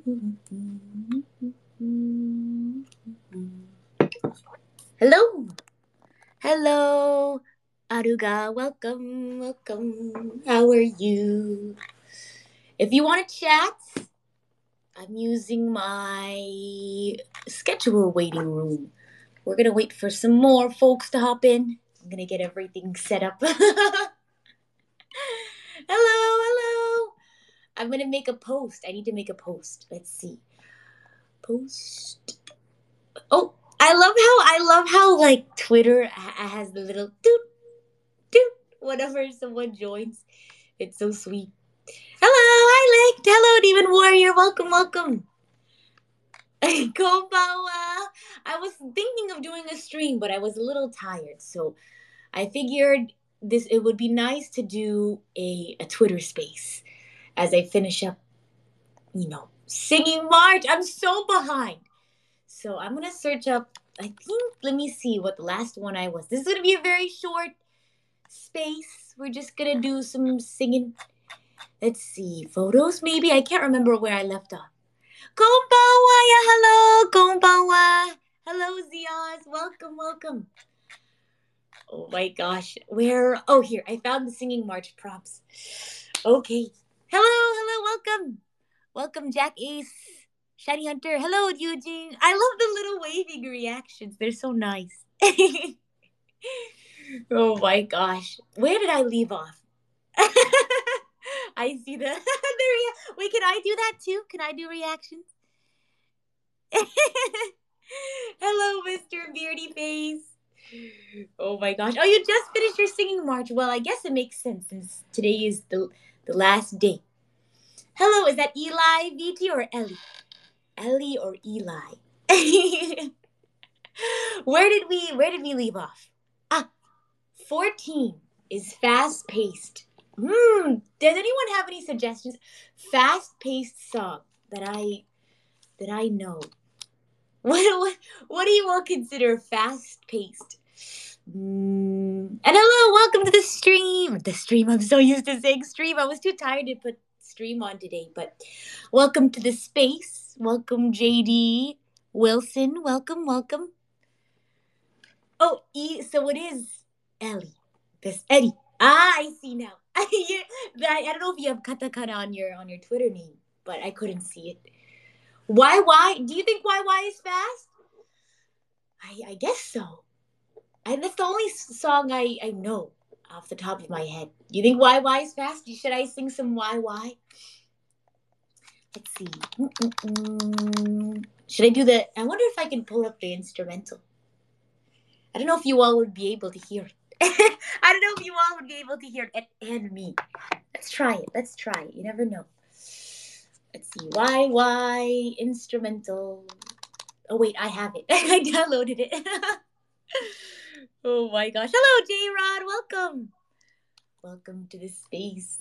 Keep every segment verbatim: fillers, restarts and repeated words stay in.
Hello. Hello. Aruga, welcome, welcome. How are you? If you want to chat, I'm using my schedule waiting room. We're going to wait for some more folks to hop in. I'm going to get everything set up. hello, hello. I'm going to make a post. I need to make a post. Let's see. Post. Oh, I love how I love how like Twitter ha- has the little doot doot whenever someone joins. It's so sweet. Hello, hi Lick. Hello, Demon Warrior. Welcome, welcome. Konbawa. I was thinking of doing a stream, but I was a little tired, so I figured this it would be nice to do a, a Twitter space as I finish up, you know, singing March. I'm so behind. So I'm gonna search up. I think. Let me see what the last one I was. This is gonna be a very short space. We're just gonna do some singing. Let's see photos. Maybe I can't remember where I left off. Konbanwa, yeah, hello, konbanwa. Hello, Ziaz. Welcome, welcome. Oh my gosh, where? Oh, here. I found the singing march prompts. Okay. Hello, hello, welcome, welcome, Jack Ace. Shiny Hunter. Hello, Eugene. I love the little waving reactions. They're so nice. oh my gosh. Where did I leave off? I see the, the rea- Wait, can I do that too? Can I do reactions? Hello, Mister Beardy Face. Oh my gosh. Oh, you just finished your singing march. Well, I guess it makes sense since today is the the last day. Hello, is that Eli, V T, or Ellie? Ellie or Eli? where did we where did we leave off? Ah, fourteen is fast paced. Hmm. Does anyone have any suggestions? Fast paced song that I that I know. What what what do you all consider fast paced? Mm. And hello, welcome to the stream. The stream. I'm so used to saying stream. I was too tired to put stream on today, but welcome to the space. Welcome, J D Wilson. Welcome, welcome. Oh, E. So it is Ellie. This Eddie. Ah, I see now. I, I don't know if you have katakana on your on your Twitter name, but I couldn't see it. Why? Why? Do you think Y Y is fast? I I guess so. And that's the only song I I know off the top of my head. You think Y Y is fast? Should I sing some Y Y? Let's see. Mm-mm-mm. Should I do the? I wonder if I can pull up the instrumental. I don't know if you all would be able to hear it. I don't know if you all would be able to hear it and me. Let's try it. Let's try it. You never know. Let's see. Y Y instrumental. Oh wait, I have it. I downloaded it. oh my gosh. Hello, J Rod. Welcome. Welcome to the space.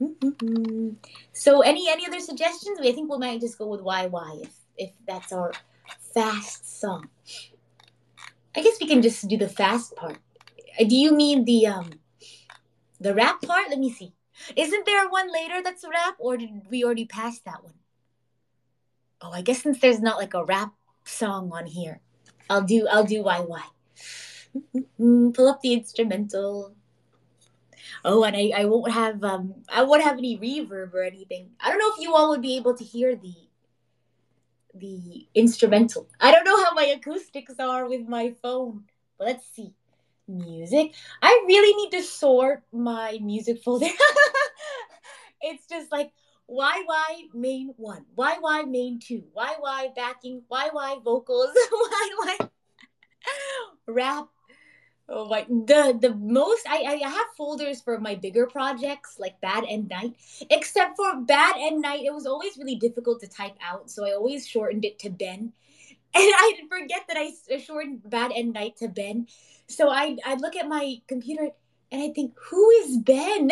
so any any other suggestions? I think we might just go with Y Y if if that's our fast song. I guess we can just do the fast part. Uh, Do you mean the um the rap part? Let me see. Isn't there one later that's a rap, or did we already pass that one? Oh, I guess since there's not like a rap song on here, I'll do I'll do Y Y. Pull up the instrumental. Oh, and I, I won't have um I won't have any reverb or anything. I don't know if you all would be able to hear the the instrumental. I don't know how my acoustics are with my phone. But let's see. Music. I really need to sort my music folder. it's just like Y Y main one, Y Y main two, Y Y backing, Y Y vocals, Y Y rap. Oh my, the the most I, I have folders for my bigger projects like Bad and Night. Except for Bad and Night, it was always really difficult to type out, so I always shortened it to Ben. And I forget that I shortened Bad and Night to Ben. So I I look at my computer and I think, who is Ben?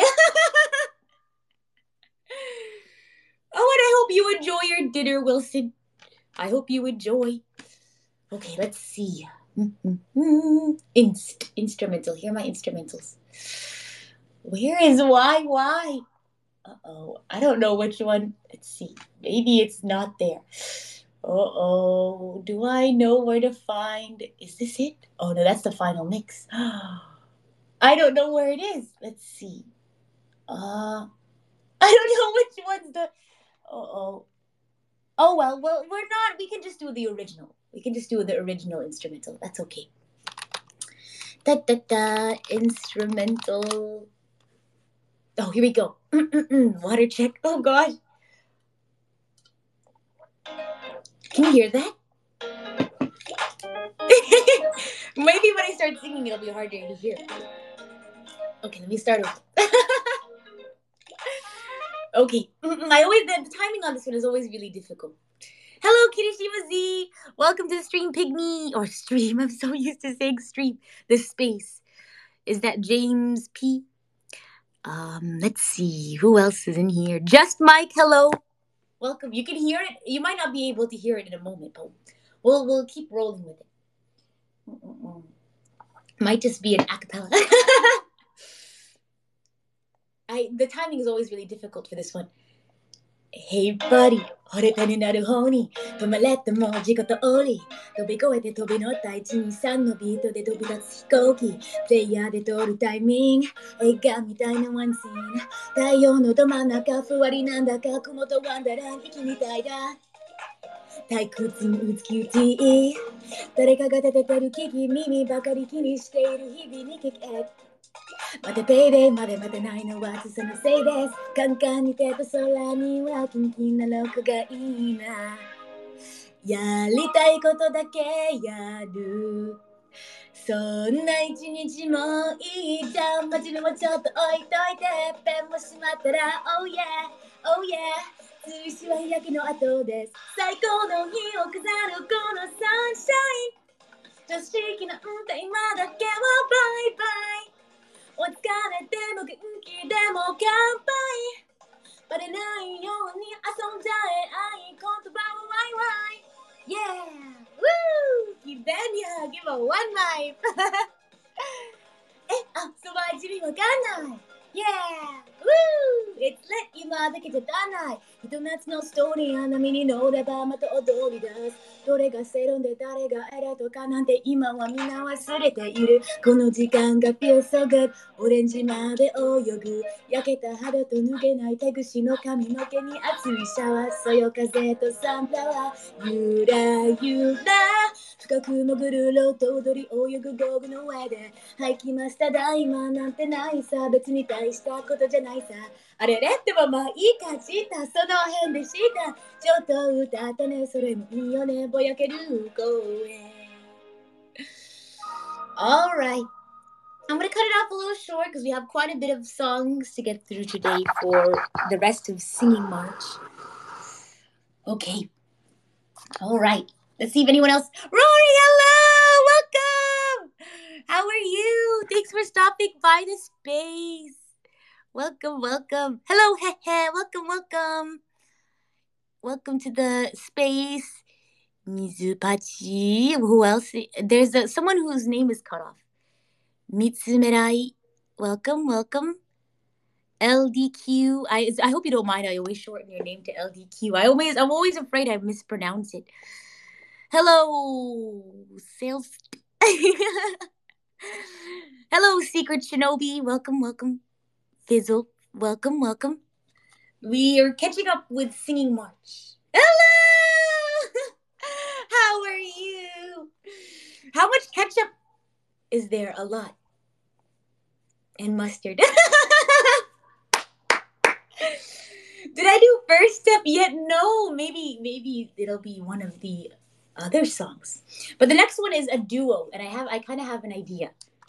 oh, and I hope you enjoy your dinner, Wilson. I hope you enjoy. Okay, let's see. Inst- instrumental. Here are my instrumentals. Where is Y Y? Uh-oh. I don't know which one. Let's see. Maybe it's not there. Uh-oh. Do I know where to find? Is this it? Oh, no, that's the final mix. I don't know where it is. Let's see. Uh, I don't know which one's the... Uh-oh. Oh, well, well, we're not... We can just do the original. We can just do the original instrumental. That's okay. Da-da-da. Instrumental... Oh, here we go. Mm-mm-mm. Water check. Oh, gosh. Can you hear that? Maybe when I start singing, it'll be harder to hear. Okay, let me start over. Okay. I always the, the timing on this one is always really difficult. Hello, Kirishima Z. Welcome to the stream, Pygmy. Or stream. I'm so used to saying stream. The space. Is that James P? Um, let's see. Who else is in here? Just Mike, hello. Welcome. You can hear it. You might not be able to hear it in a moment, but we'll we'll keep rolling with it. Mm-mm-mm. Might just be an acapella. I the timing is always really difficult for this one. Hey buddy, 惚れたになる方に止まれても事故とおり飛び越えて飛び乗ったいちにさんのビートで飛び立つ飛行機プレイヤーで撮るタイミング映画みたいなワンシーン太陽のど真ん中ふわりなんだか雲とワンダラン息みたいだ退屈に打つキューティー誰かが立ててる聞き耳ばかり気にしている日々に聞けまたペイデイまで待てないのはそのせいですカンカンに出た空にはキンキンなロックがいいなやりたいことだけやるそんな一日もいいじゃん街にもちょっと置いといてペンもしまったら Oh yeah, oh yeah 追試は開きの後です最高の日を飾るこのサンシャイン常識な運転今だけはバイバイお疲れでも元気でも乾杯バレないように遊んじゃえ愛言葉をワイワイ Yeah! Woo! Kidania! Give a one life! え、あ、そば味見わかんない Yeah! Woo! It's lit! 今だけじゃ足らないひと夏のストーリー花見に乗ればまた踊り出すどれがセロンで誰がエレとかなんて今はみんな忘れているこの時間が feel so good オレンジまで泳ぐ焼けた肌と脱げない手ぐしの髪の毛に熱いシャワーそよ風とサンフラワーゆらゆら深く潜るロード踊り泳ぐ道具の上ではい来ましただ今なんてないさ別に大したことじゃないさあれれってもまあいいかしたその辺でしたちょっと歌ったねそれもいいよねぼやける声 Alright I'm going to cut it off a little short because we have quite a bit of songs to get through today for the rest of Singing March. Okay. Alright. Let's see if anyone else. Rory, hello! Welcome! How are you? Thanks for stopping by the space. Welcome, welcome. Hello, hehe. Welcome, welcome. Welcome to the space. Mizupachi. Who else? There's a, someone whose name is cut off. Mitsumerai. Welcome, welcome. L D Q. I I hope you don't mind. I always shorten your name to L D Q. I always I'm always afraid I mispronounce it. Hello, sales. Hello, Secret Shinobi. Welcome, welcome. Fizzle. Welcome, welcome. We are catching up with Singing March. Hello! How are you? How much ketchup is there? A lot. And mustard. Did I do first step yet? No. Maybe maybe it'll be one of the other songs. But the next one is a duo, and I have I kind of have an idea.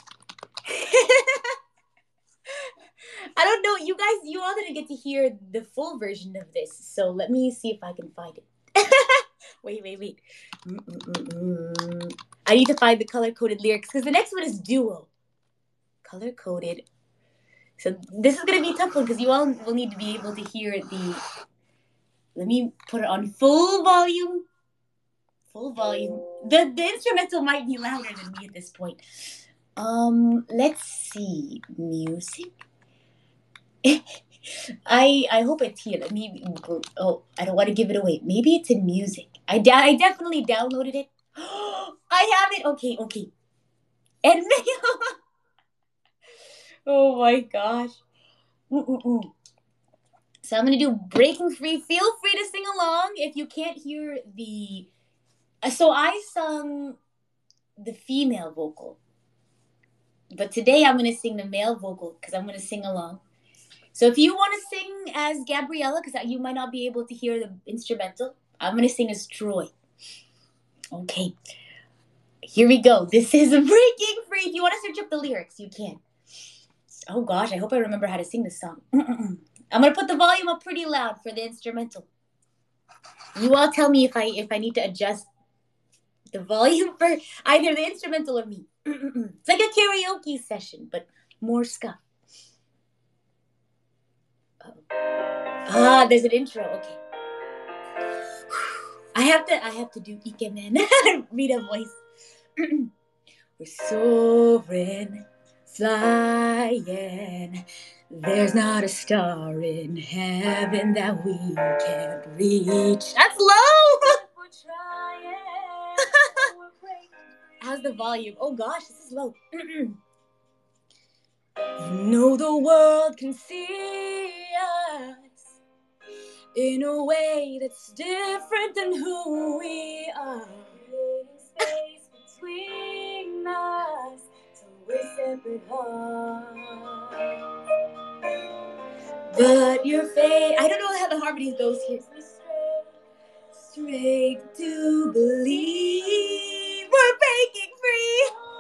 I don't know. You guys, you all didn't get to hear the full version of this, so let me see if I can find it. wait, wait, wait. Mm-mm-mm. I need to find the color-coded lyrics because the next one is duo. Color-coded. So this is going to be a tough one because you all will need to be able to hear the... Let me put it on full volume. Full volume. The, the instrumental might be louder than me at this point. Um, let's see. Music. I I hope it's here. Let me. Oh, I don't want to give it away. Maybe it's in music. I da- I definitely downloaded it. I have it. Okay, okay. And oh my gosh. Mm-mm-mm. So I'm gonna do Breaking Free. Feel free to sing along if you can't hear the. uh, So I sung the female vocal, but today I'm gonna sing the male vocal because I'm gonna sing along. So if you want to sing as Gabriella, because you might not be able to hear the instrumental, I'm gonna sing as Troy. Okay, here we go. This is Breaking Free. If you want to search up the lyrics, you can. Oh gosh, I hope I remember how to sing this song. Mm-mm-mm. I'm gonna put the volume up pretty loud for the instrumental. You all tell me if I if I need to adjust the volume for either the instrumental or me. Mm-mm-mm. It's like a karaoke session, but more ska. Ah, there's an intro. Okay. I have to I have to do Ikemen. Rita voice. We're soaring, flying. There's not a star in heaven that we can't reach. That's low. We're trying. How's the volume? Oh gosh, this is low. You know the world can see us in a way that's different than who we are. Creating space between us, so we're separate hearts. But your fate, I don't know how the harmony goes here. Straight to believe we're breaking free,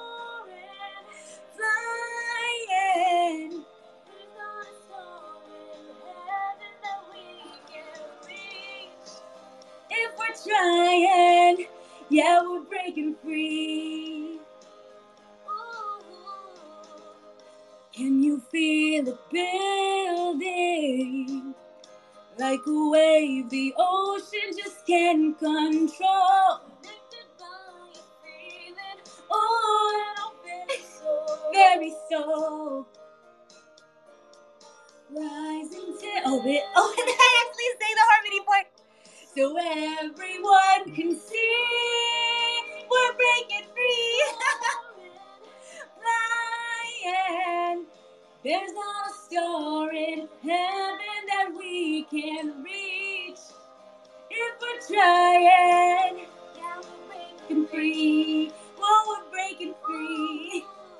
flying. There's not a star in heaven that we can reach. If we're trying, yeah, we're breaking free. Ooh. Can you feel it building? Like a wave the ocean just can't control. Connected by a feeling, oh, and our very soul, very soul. Rising to, oh, it, oh, and I actually say the harmony part. So everyone can see we're breaking free. Flying. There's not a star in heaven that we can reach. If we're trying, yeah, we're breaking free. Oh, we're breaking free.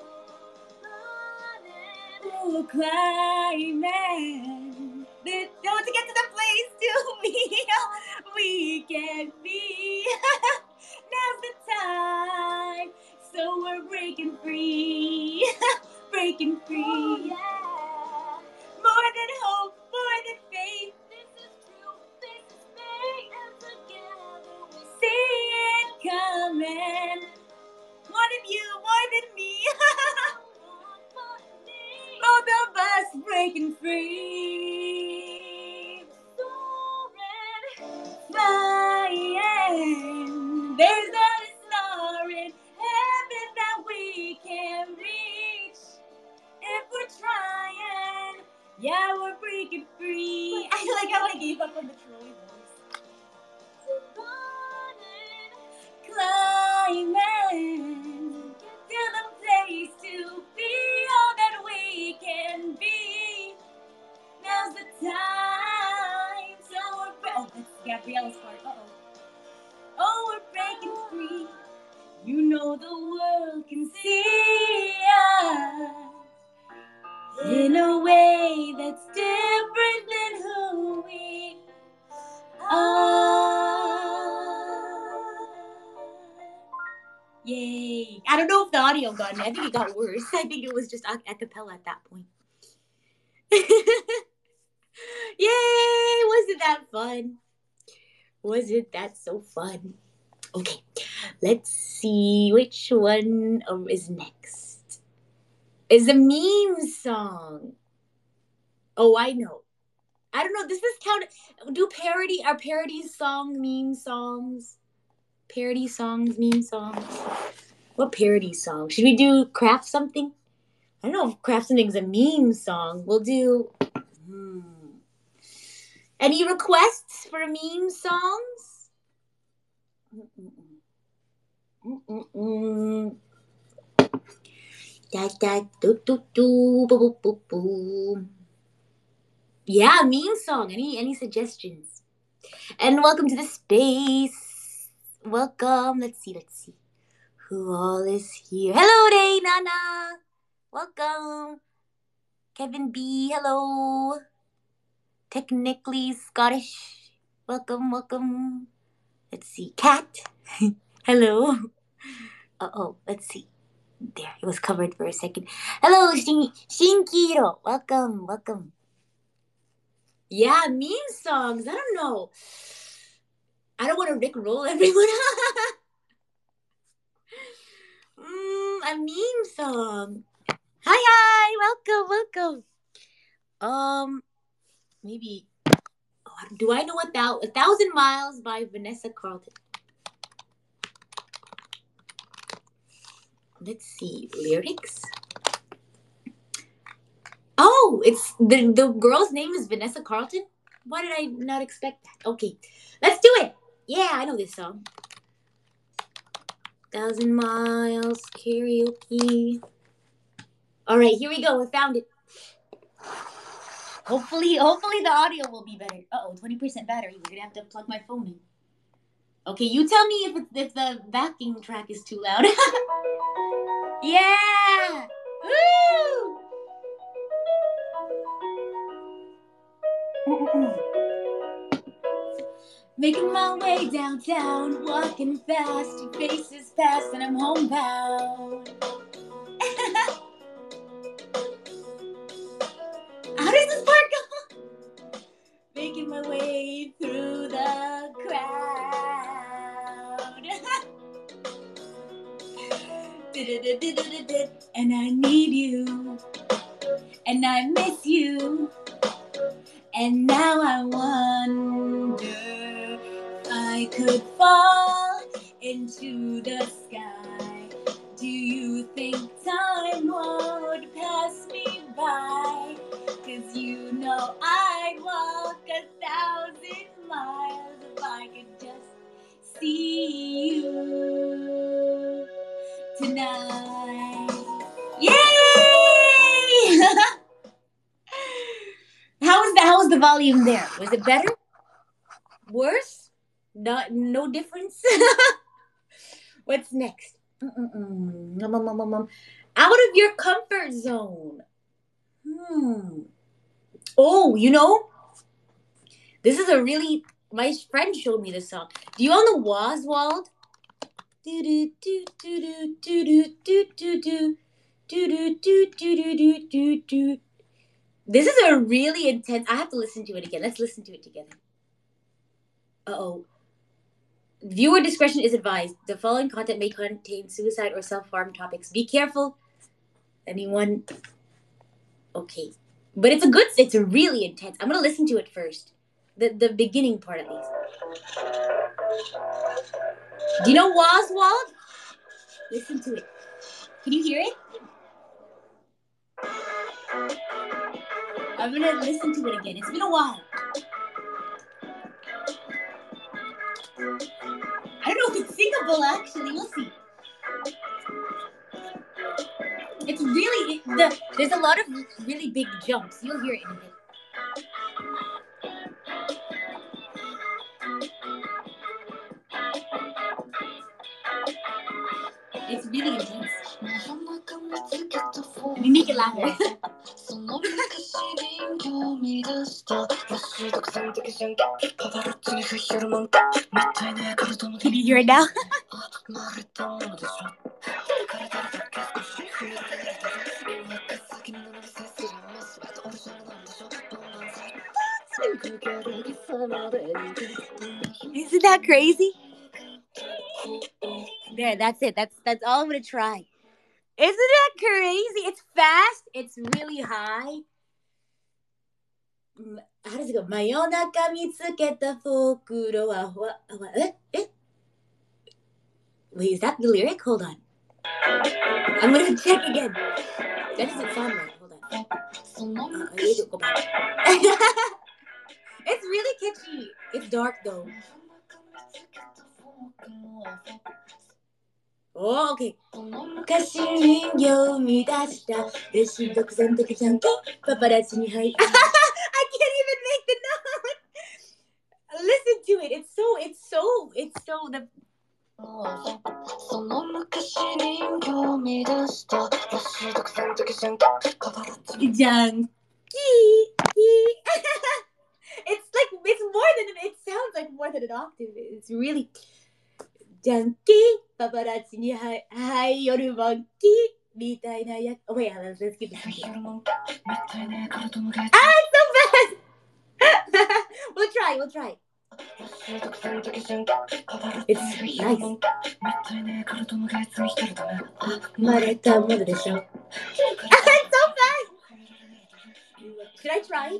Oh, climbing. Don't to get to the place to be. We can be. Now's the time. So we're breaking free. Breaking free. Oh, yeah. More than hope, more than faith. This is true, this is faith. And together we see it coming. More than you, more than me. Both of us breaking free. Soaring, flying. There's not a star in heaven that we can reach. If we're trying, yeah, we're breaking free. I like how I gave up on the Troy voice. Climbing to the place to be all that we can be. Now's the time. So we're bre- oh, that's Gabriella's part. Uh oh. Oh, we're breaking free. You know the world can see us in a way that's different than who we are. Yay. I don't know if the audio got me. I think it got worse. I think it was just a, a cappella at that point. Yay! Wasn't that fun? Wasn't that so fun? Okay, let's see which one um, is next. Is a meme song. Oh, I know. I don't know. Does this count? Do parody? Are parodies song meme songs? Parody songs, meme songs. What parody song? Should we do Craft Something? I don't know if Craft Something's a meme song. We'll do. Hmm. Any requests for meme songs? Mm-mm-mm. Mm-mm-mm. Da, da, do, do, do, bo, bo, bo, bo. Yeah, meme song. Any any suggestions? And welcome to the space. Welcome. Let's see. Let's see. Who all is here? Hello, Day Nana. Welcome. Kevin B. Hello. Technically Scottish. Welcome, welcome. Let's see. Cat. Hello. Uh oh. Let's see. There, it was covered for a second. Hello, Shin Shinkiro. Welcome, welcome. Yeah, meme songs. I don't know. I don't want to Rick roll everyone. mm, a meme song. Hi, hi. Welcome, welcome. Um, maybe. Oh, do I know a, thou- a thousand miles by Vanessa Carlton? Let's see lyrics. Oh, it's the the girl's name is Vanessa Carlton. Why did I not expect that? Okay, let's do it. Yeah, I know this song. Thousand Miles Karaoke. All right, here we go. We found it. Hopefully, hopefully the audio will be better. Uh oh, twenty percent battery. We're gonna have to plug my phone in. Okay, you tell me if it's, if the backing track is too loud. Yeah! Woo! Making my way downtown, walking fast, your face is past and I'm homebound. How does this part go? Making my way through the crowd. And I need you, and I miss you, and now I wonder if I could fall into the sky. Do you think time would pass me by? 'Cause you know I'd walk a thousand miles if I could just see you tonight. Yay! How was the how was the volume there? Was it better? Worse? Not no difference. What's next? Mm-mm-mm. Nom, nom, nom, nom, nom. Out of your comfort zone. Hmm. Oh, you know, this is a really. My friend showed me this song. Do you all know Waswald? Do do do do do do do do do do do do do do do do. This is a really intense. I have to listen to it again. Let's listen to it together. Uh oh. Viewer discretion is advised. The following content may contain suicide or self-harm topics. Be careful. Anyone? Okay. But it's a good, it's a really intense. I'm going to listen to it first. The the beginning part at least. Do you know Waswald? Listen to it. Can you hear it? I'm going to listen to it again. It's been a while. I don't know if it's singable actually. We'll see. It's really, it, the, there's a lot of really big jumps. You'll hear it in a bit. It's really intense. You make it louder. Can you hear it now? Isn't that crazy? There, that's it. That's that's all I'm gonna try. Isn't that crazy? It's fast. It's really high. How does it go? 真夜中見つけた袋はふわふわええ Wait, is that the lyric? Hold on. I'm gonna check again. That doesn't sound right. Hold on. Uh, I need to go back. It's really catchy. It's dark though. Oh, okay. 昔人形を見出したレシ独占的じゃんけんパパラッチに入 I can't even make the note. Listen to it. It's so, it's so, it's so the その昔人形を見出したレシ独占的じゃんけんパパラッチにじゃんきー It's like, it's more than, it sounds like more than an octave. It's really ジャンキーパパラッチにはいはい夜モンキーみたいなやつ Oh wait, let's let's keep it simple. Ah, it's so fast. We'll try, we'll try. It's nice. 生まれたものでしょ It's so fast. Should I try?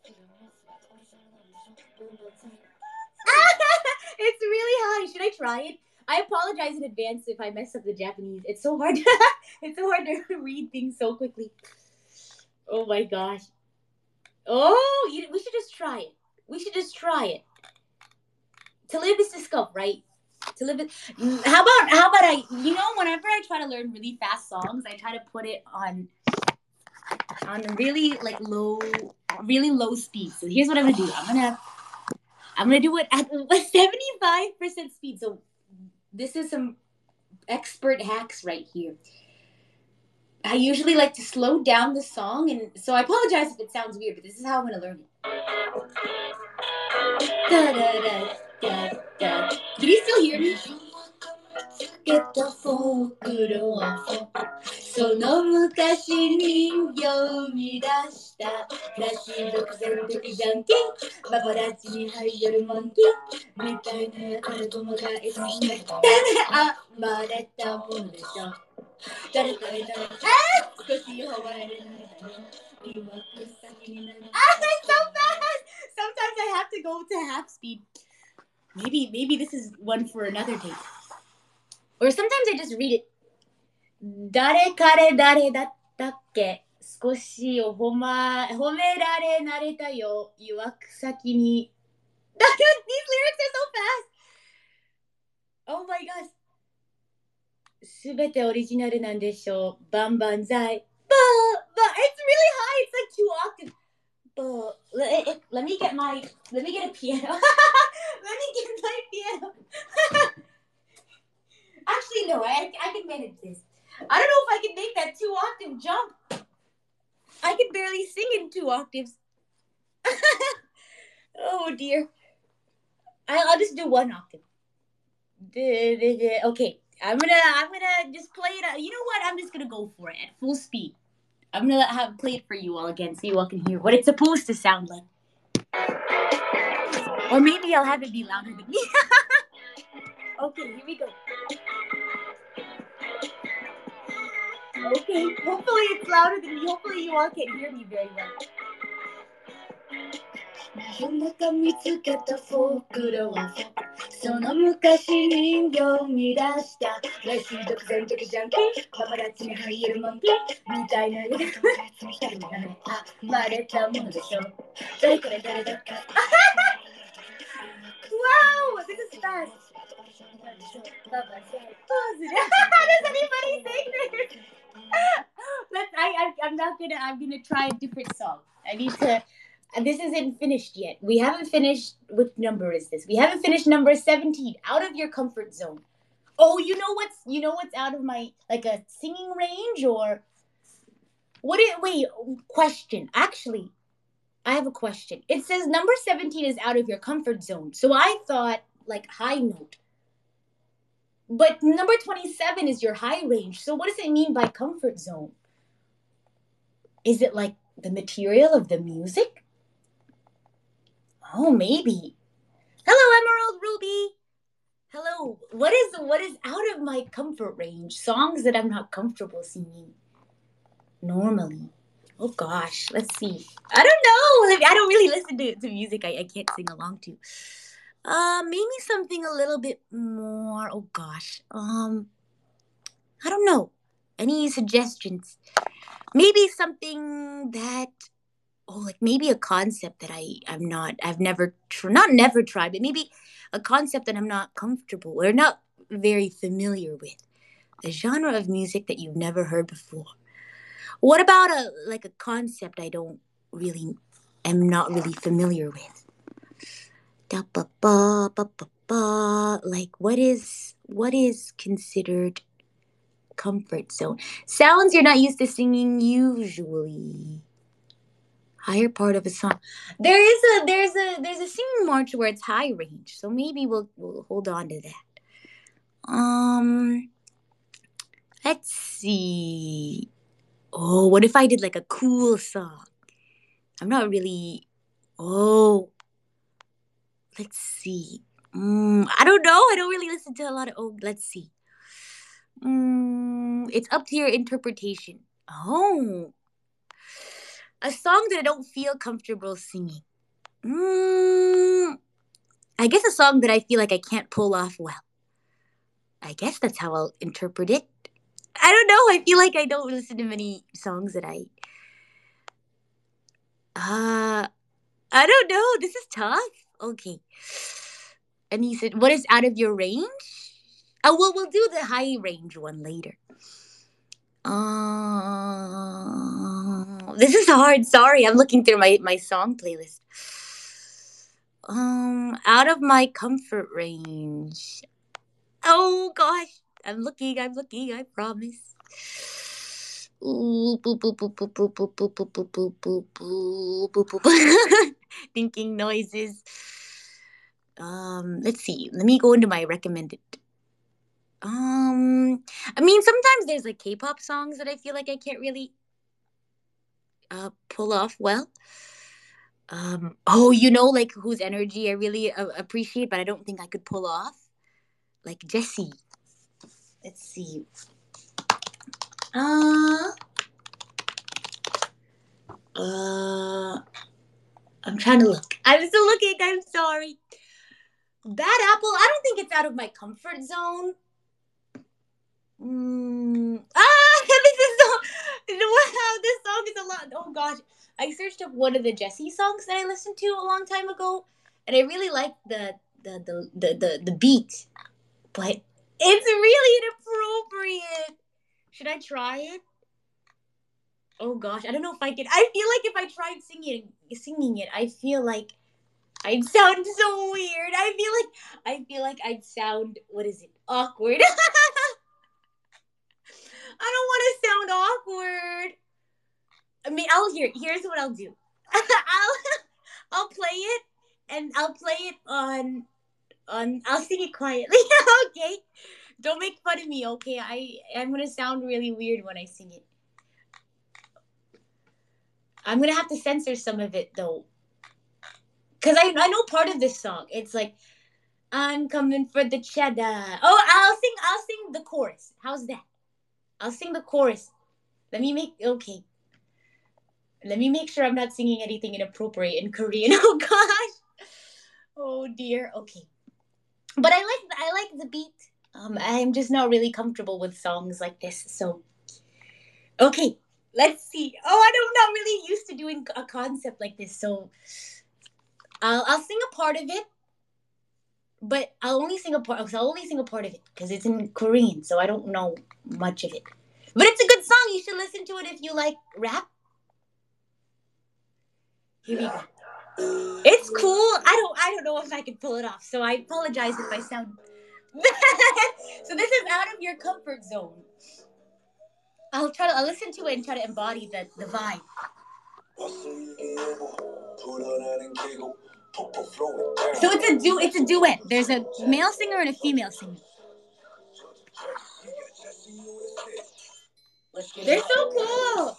It's really high. Should I try it? I apologize in advance if I mess up the Japanese. It's so hard. It's so hard to read things so quickly. Oh my gosh. Oh, you, we should just try it. We should just try it. To live is to scope, right? To live is... How about, how about I, you know, whenever I try to learn really fast songs, I try to put it on, on really like low, really low speed. So here's what I'm going to do. I'm going to, I'm going to do it at seventy-five percent speed. So this is some expert hacks right here. I usually like to slow down the song, and so I apologize if it sounds weird, but this is how I'm going to learn it. Da, da, da, da, da. Can you still hear me? Get the folk on. その昔人形を見出したらしい独占的じゃんけんパパラッチに入るモンキーみたいなやつ友がいつになったあまれたものでしょ誰かいたらあ少し弱れるいわく先になる Ah, that's so fast! Sometimes I have to go to half speed. Maybe, maybe this is one for another day. Or sometimes I just read it. 誰彼誰だったっけ少しを褒,ま、褒められ慣れたよいわく先に These lyrics are so fast! Oh my gosh! すべてオリジナルなんでしょうバンバンザイ But, but it's really high! It's like two octaves! But, let, let me get my, let me get a piano. Let me get my piano. Actually, no, I, I can manage this. I don't know if I can make that two octave jump. I can barely sing in two octaves. Oh dear. I'll, I'll just do one octave. Okay, I'm gonna I'm gonna just play it. You know what? I'm just gonna go for it at full speed. I'm gonna have play it for you all again, so you all can hear what it's supposed to sound like. Or maybe I'll have it be louder than me. Okay, here we go. Okay, hopefully it's louder than me. Hopefully you all can hear me very well. 夜中見つけたフォークロはその昔人形を見出したらしい独占的じゃんけんパパラッチに入るモンキーみたいなやつに一人がねあまれたものでしょ誰これ誰だっけ Wow, this is fast. Does anybody sing this? Let's. I, I. I'm not gonna. I'm gonna try a different song. I need to. This isn't finished yet. We haven't finished. Which number is this? We haven't finished number seventeen. Out of your comfort zone. Oh, you know what's. You know what's out of my like a singing range or. What? It, wait. Question. Actually, I have a question. It says number seventeen is out of your comfort zone. So I thought like high note. But number twenty-seven is your high range. So what does it mean by comfort zone? Is it like the material of the music? Oh, maybe. Hello, Emerald Ruby. Hello. What is what is out of my comfort range? Songs that I'm not comfortable singing normally. Oh gosh, let's see. I don't know. I don't really listen to, to music I, I can't sing along to. Uh, maybe something a little bit more. Oh gosh. Um, I don't know. Any suggestions? Maybe something that oh, like maybe a concept that I I'm not I've never tr- not never tried, but maybe a concept that I'm not comfortable or not very familiar with. A genre of music that you've never heard before. What about a like a concept I don't really am not really familiar with? Da ba ba ba ba ba. Like what is what is considered comfort zone? Sounds you're not used to singing usually. Higher part of a song. There is a there's a there's a singing march where it's high range, so maybe we'll we'll hold on to that. Um, let's see. Oh, what if I did like a cool song? I'm not really. Oh, let's see. Mm, I don't know. I don't really listen to a lot of. Oh, let's see. Mm, it's up to your interpretation. Oh, a song that I don't feel comfortable singing. Mm, I guess a song that I feel like I can't pull off well. I guess that's how I'll interpret it. I don't know. I feel like I don't listen to many songs that I. Uh, I don't know. This is tough. Okay. And he said, "What is out of your range?" Oh, well, we'll do the high range one later. Uh, this is hard. Sorry, I'm looking through my my song playlist. Um, out of my comfort range. Oh gosh, I'm looking. I'm looking. I promise. Ooh, boop, boop, boop, boop, boop, boop, boop, boop, boop, boop, boop, boop, boop, boop, boop. Thinking noises. Um, let's see. Let me go into my recommended. Um, I mean, sometimes there's like K-pop songs that I feel like I can't really uh pull off well. Um, oh, you know, like whose energy I really uh, appreciate, but I don't think I could pull off. Like Jessie. Let's see. Uh, uh, I'm trying to look. I'm still looking. I'm sorry. Bad Apple. I don't think it's out of my comfort zone. Mm. Ah, this is so. Wow, this song is a lot. Oh gosh, I searched up one of the Jessie songs that I listened to a long time ago, and I really liked the the the the the, the beat, but it's really inappropriate. Should I try it? Oh gosh, I don't know if I could. I feel like if I tried singing singing it, I feel like I'd sound so weird. I feel like I feel like I'd sound what is it? Awkward. I don't want to sound awkward. I mean, I'll hear. Here's what I'll do. I'll I'll play it and I'll play it on on. I'll sing it quietly. Okay. Don't make fun of me. Okay. I I'm gonna sound really weird when I sing it. I'm gonna have to censor some of it though, cause I I know part of this song. It's like I'm coming for the cheddar. Oh, I'll sing. I'll sing the chorus. How's that? I'll sing the chorus. Let me make okay. Let me make sure I'm not singing anything inappropriate in Korean. Oh gosh. Oh dear. Okay. But I like I like the beat. Um, I'm just not really comfortable with songs like this. So okay, let's see. Oh, I'm not really used to doing a concept like this. So I'll I'll sing a part of it, but I'll only sing a part. I'll only sing a part of it because it's in Korean, so I don't know much of it. But it's a good song. You should listen to it if you like rap. Here we go. It's cool. I don't I don't know if I can pull it off. So I apologize if I sound bad. So this is out of your comfort zone. I'll try to I'll listen to it and try to embody the, the vibe. So it's a du it's a duet. There's a male singer and a female singer. They're so cool.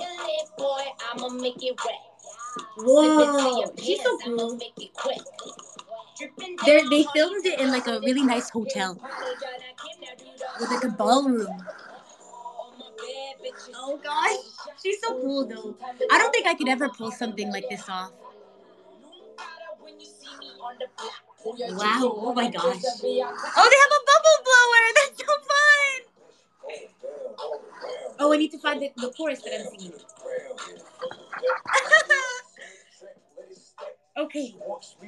Whoa, she's so cool. They they filmed it in like a really nice hotel with like a ballroom. Oh gosh, she's so cool though. I don't think I could ever pull something like this off. Wow, oh my gosh. Oh, they have a bubble blower. That's so fun. Oh, I need to find the, the chorus that I'm singing. Okay.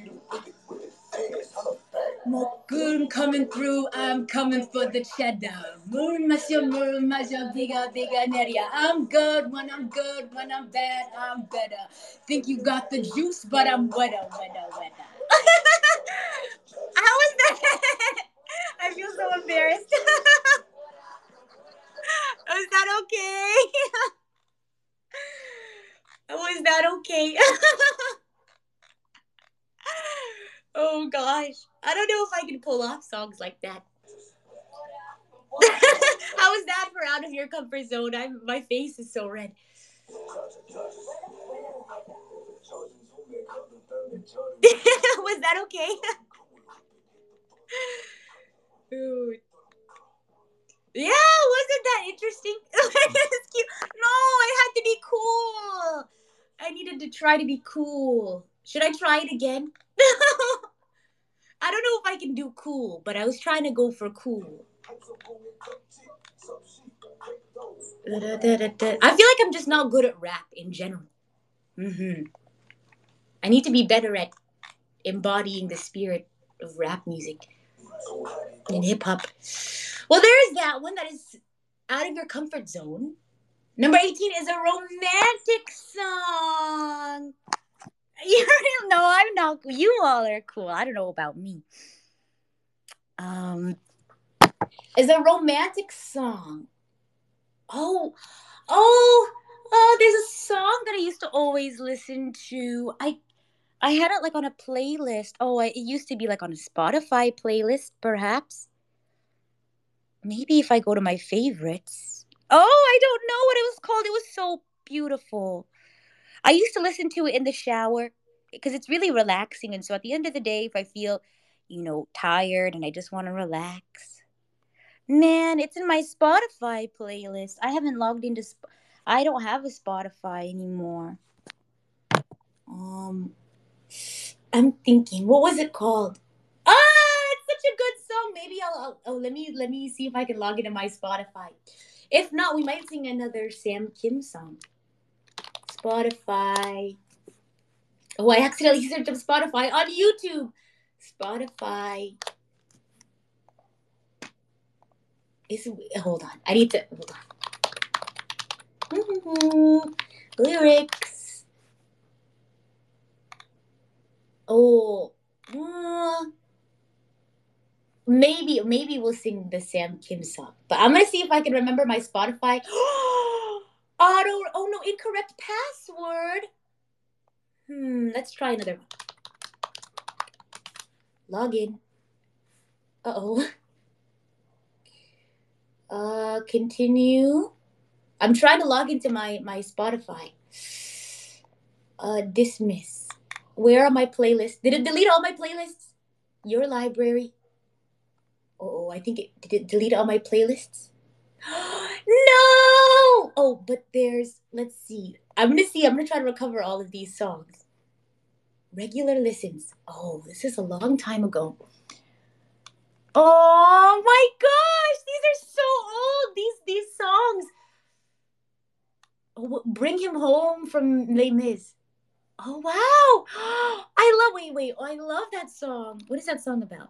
More good coming through. I'm coming for the cheddar. Moon, monsieur, moon, monsieur, bigger, bigger, neria. I'm good when I'm good. When I'm bad, I'm better. Think you got the juice, but I'm wetter, wetter, wetter. How was that? I feel so embarrassed. Was that okay? Was that okay? Oh gosh. I don't know if I can pull off songs like that. How is that for out of your comfort zone? I'm, my face is so red. Was that okay? Dude. Yeah, wasn't that interesting? It's cute. No, it had to be cool. I needed to try to be cool. Should I try it again? I don't know if I can do cool, but I was trying to go for cool. I feel like I'm just not good at rap in general. hmm I need to be better at embodying the spirit of rap music and hip hop. Well, there is that one that is out of your comfort zone. Number eighteen is a romantic song. You don't know. I'm not. You all are cool. I don't know about me. Um, is a romantic song. Oh, oh, oh! There's a song that I used to always listen to. I I had it like on a playlist. Oh, I, it used to be like on a Spotify playlist, perhaps. Maybe if I go to my favorites. Oh, I don't know what it was called. It was so beautiful. I used to listen to it in the shower because it's really relaxing. And so at the end of the day, if I feel, you know, tired and I just want to relax, man, it's in my Spotify playlist. I haven't logged into. Sp- I don't have a Spotify anymore. Um, I'm thinking, what was it called? Ah, it's such a good song. Maybe I'll, I'll. Oh, let me let me see if I can log into my Spotify. If not, we might sing another Sam Kim song. Spotify. Oh, I accidentally searched up Spotify on YouTube. Spotify. Is hold on. I need to hold on. Lyrics. Oh. Uh, maybe maybe we'll sing the Sam Kim song. But I'm gonna see if I can remember my Spotify. Auto. Oh no, incorrect password. Hmm. Let's try another one. Login. Uh oh. Uh, continue. I'm trying to log into my my Spotify. Uh, dismiss. Where are my playlists? Did it delete all my playlists? Your library. Oh, I think it did it delete all my playlists. No! Oh, but there's. Let's see. I'm gonna see. I'm gonna try to recover all of these songs. Regular listens. Oh, this is a long time ago. Oh my gosh, these are so old. These these songs. Oh, bring him home from Les Mis. Oh wow! I love. Wait, wait. I love that song. What is that song about?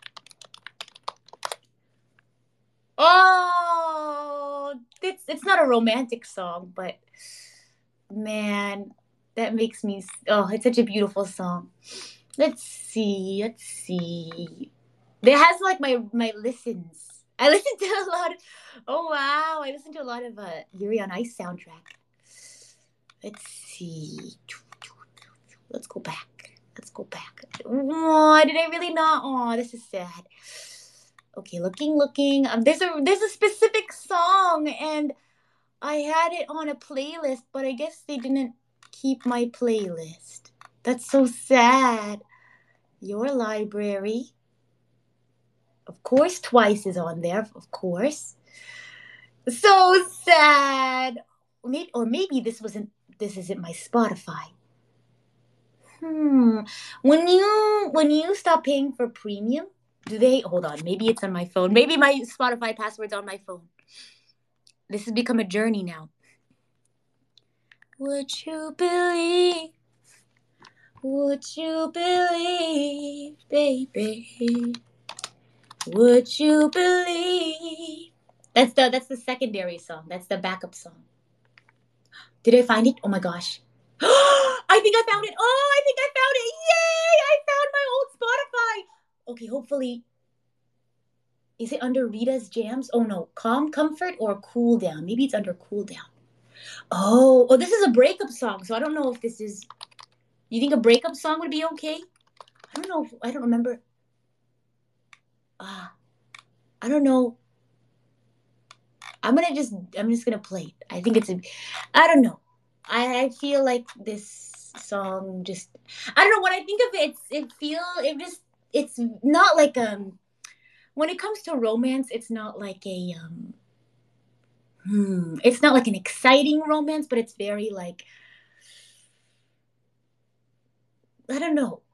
Oh, it's it's not a romantic song, but man, that makes me. Oh, it's such a beautiful song. Let's see. Let's see. It has like my my listens. I listen to a lot of. Oh wow! I listen to a lot of uh, Yuri on Ice soundtrack. Let's see. Let's go back. Let's go back. Oh, did I really not? Oh, this is sad. Okay, looking, looking. Um, there's a there's a specific song, and I had it on a playlist, but I guess they didn't keep my playlist. That's so sad. Your library. Of course, Twice is on there. Of course. So sad. Maybe, or maybe this wasn't. This isn't my Spotify. Hmm. When you when you stop paying for premium, do they hold on? Maybe it's on my phone. Maybe my Spotify password's on my phone. This has become a journey now. Would you believe Would you believe, baby? Would you believe? That's the that's the secondary song. That's the backup song. Did I find it? Oh my gosh. I think I found it. Oh, I think I found it. Yay! I found my old Spotify. Okay, hopefully. Is it under Rita's Jams? Oh no. Calm Comfort or Cool Down? Maybe it's under Cool Down. Oh, oh, this is a breakup song, so I don't know if this is. You think a breakup song would be okay? I don't know. If, I don't remember. Ah, uh, I don't know. I'm gonna just. I'm just gonna play it. I think it's a. I don't know. I, I feel like this song just. I don't know. When I think of it, it's, it feel. It just. It's not like um. When it comes to romance, it's not like a um. Hmm. It's not like an exciting romance, but it's very like. I don't know.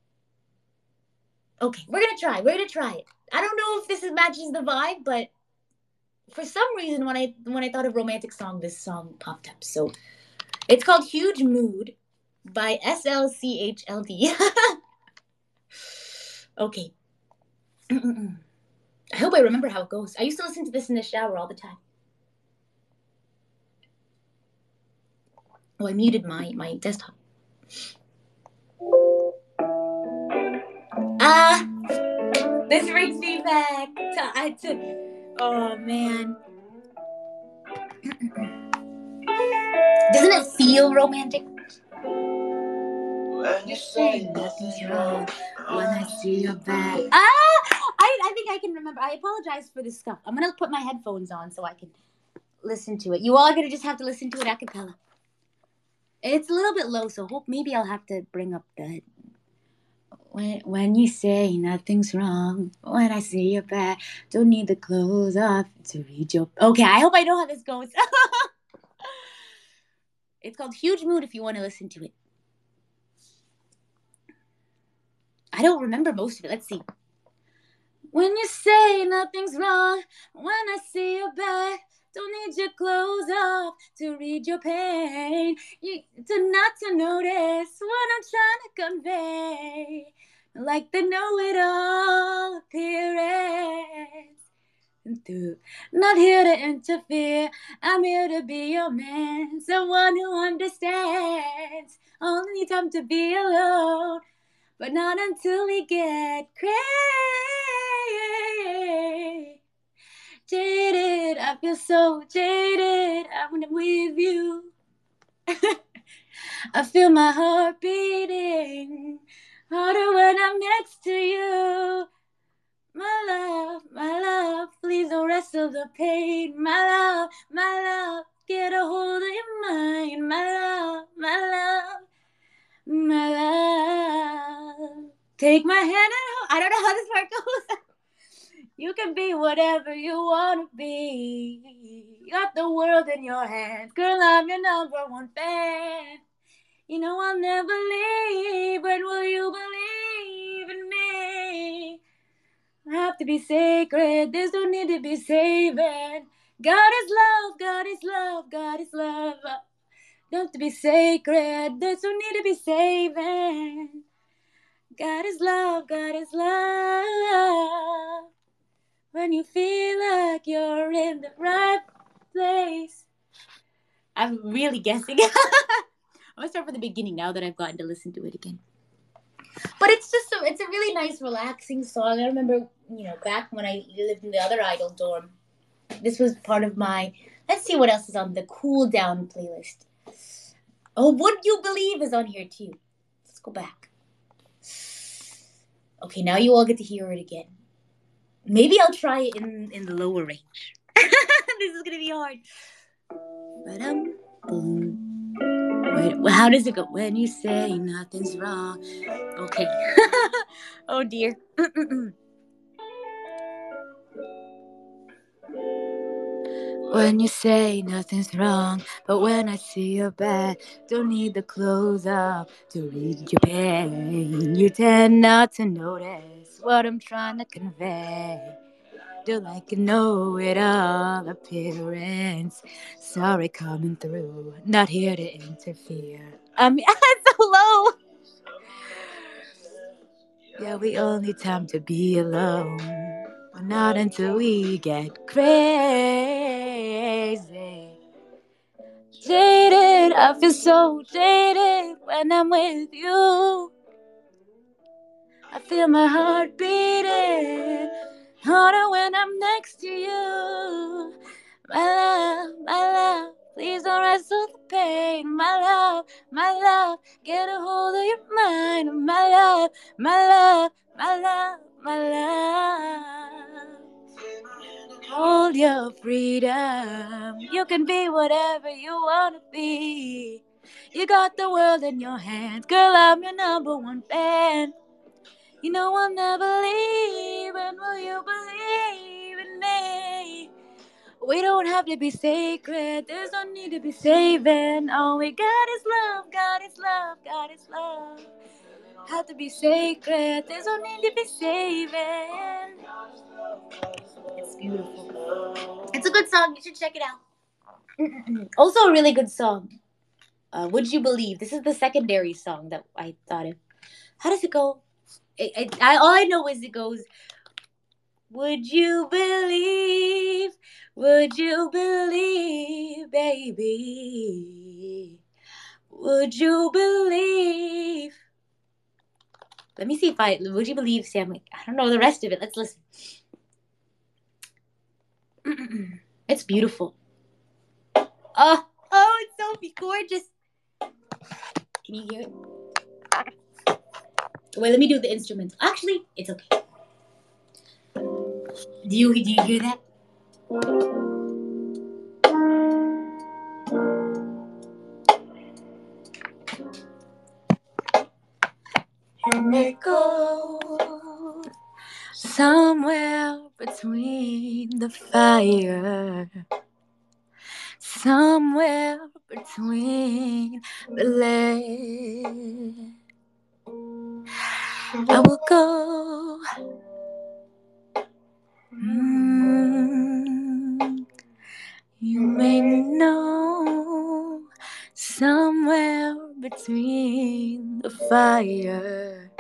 Okay, we're gonna try. We're gonna try it. I don't know if this is, matches the vibe, but for some reason, when I when I thought of romantic song, this song popped up. So it's called "Huge Mood" by S L C H L D. Okay. I hope I remember how it goes. I used to listen to this in the shower all the time. Oh, I muted my my desktop. Ah, this brings me back to, I to oh man. Doesn't it feel romantic? When you say nothing's wrong, when I see your back. Ah, I, I think I can remember. I apologize for the scuff. I'm gonna put my headphones on so I can listen to it. You all are gonna just have to listen to it a cappella. It's a little bit low, so hope maybe I'll have to bring up the. When when you say nothing's wrong, when I see your back, don't need the clothes off to read your. Okay, I hope I know how this goes. It's called Huge Mood if you want to listen to it. I don't remember most of it. Let's see. When you say nothing's wrong, when I see your back, don't need your clothes off to read your pain. You, to not to notice what I'm trying to convey. Like the know-it-all appearance. Not here to interfere, I'm here to be your man. Someone who understands. Only time to be alone, but not until we get crazy. Jaded, I feel so jaded. I'm with you. I feel my heart beating harder when I'm next to you. My love, my love, please don't wrestle the pain. My love, my love, get a hold of your mind. My love, my love, my love. Take my hand and hold. I don't know how this part goes. You can be whatever you want to be. You got the world in your hands. Girl, I'm your number one fan. You know I'll never leave. When will you believe in me? I have to be sacred. There's no need to be saving. God is love. God is love. God is love. Don't have to be sacred. There's no need to be saving. God is love. God is love. When you feel like you're in the right place. I'm really guessing. I'm going to start from the beginning now that I've gotten to listen to it again. But it's just a, it's a really nice, relaxing song. I remember, you know, back when I lived in the other Idol dorm, this was part of my, let's see what else is on the Cool Down playlist. Oh, Would You Believe is on here too. Let's go back. Okay, now you all get to hear it again. Maybe I'll try it in, in the lower range. This is going to be hard. Ba-dum, boom. Wait, how does it go? When you say nothing's wrong. Okay. Oh dear. When you say nothing's wrong, but when I see your back, don't need the clothes off to read your pain. You tend not to notice what I'm trying to convey. Do like a know-it-all appearance. Sorry coming through, not here to interfere. I mean, it's so low. Yeah, we all need time to be alone, but not until we get crazy. Jaded, I feel so jaded when I'm with you. I feel my heart beating harder when I'm next to you. My love, my love, please don't wrestle the pain. My love, my love, get a hold of your mind. My love, my love, my love, my love. Hold your freedom. You can be whatever you want to be. You got the world in your hands. Girl, I'm your number one fan. You know I'll never leave. And will you believe in me? We don't have to be sacred. There's no need to be saving. All we got is love. God is love. God is love. Have to be sacred. There's no need to be saving. It's beautiful. It's a good song. You should check it out. Also a really good song. Uh, Would You Believe? This is the secondary song that I thought of. How does it go? It, it, I, all I know is it goes, would you believe? Would you believe, baby? Would you believe? Let me see if I, would you believe, Sam? Like, I don't know the rest of it. Let's listen. It's beautiful. Oh, oh, it's so gorgeous. Can you hear it? Wait, let me do the instruments. Actually, it's okay. Do you, do you hear that? You may go somewhere between the fire, somewhere between the land. I will go. Mm, you may know somewhere between the fire,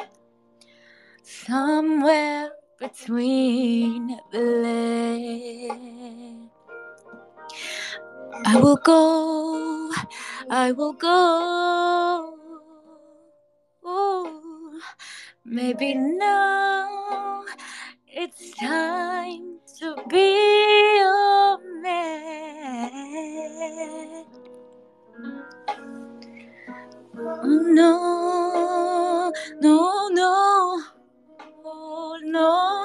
somewhere between the land. I will go, I will go. Ooh, maybe now it's time to be a man. Oh, no, no, no, oh, no,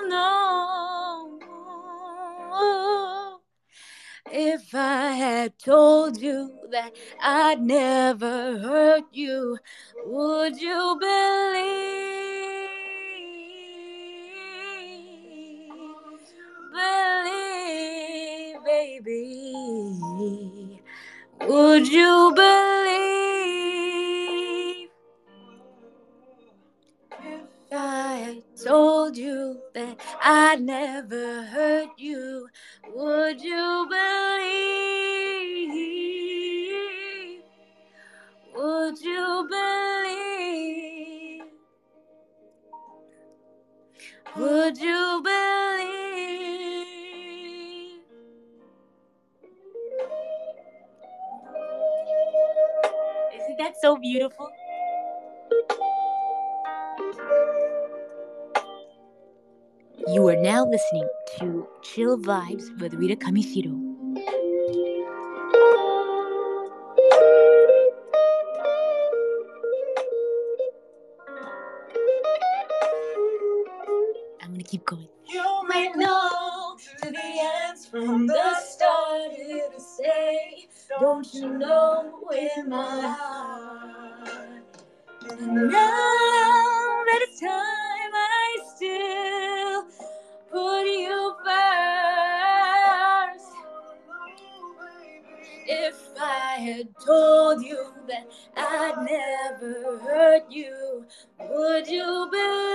no. If I had told you that I'd never hurt you, would you believe? Believe, baby. Would you believe? If I had told you that I'd never hurt you, would you believe? Would you believe? Would you believe? Isn't that so beautiful? You are now listening to Chill Vibes with Rita Kamishiro. I'm gonna keep going. You may know to the ends from the start here to say, don't you know in my heart? And now that it's time, I still put you first. If I had told you that I'd never hurt you, would you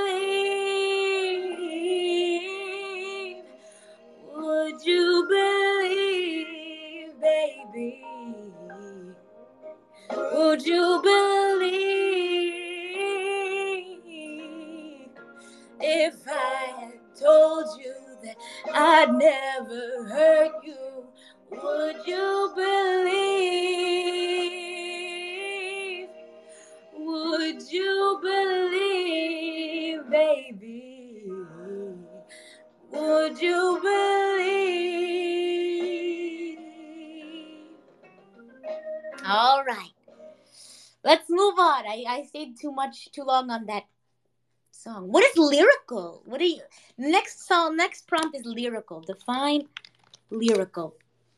believe? Would you believe, baby? Would you believe? right. Let's move on. I, I stayed too much, too long on that song. What is lyrical? What are you? Next song, next prompt is lyrical. Define lyrical.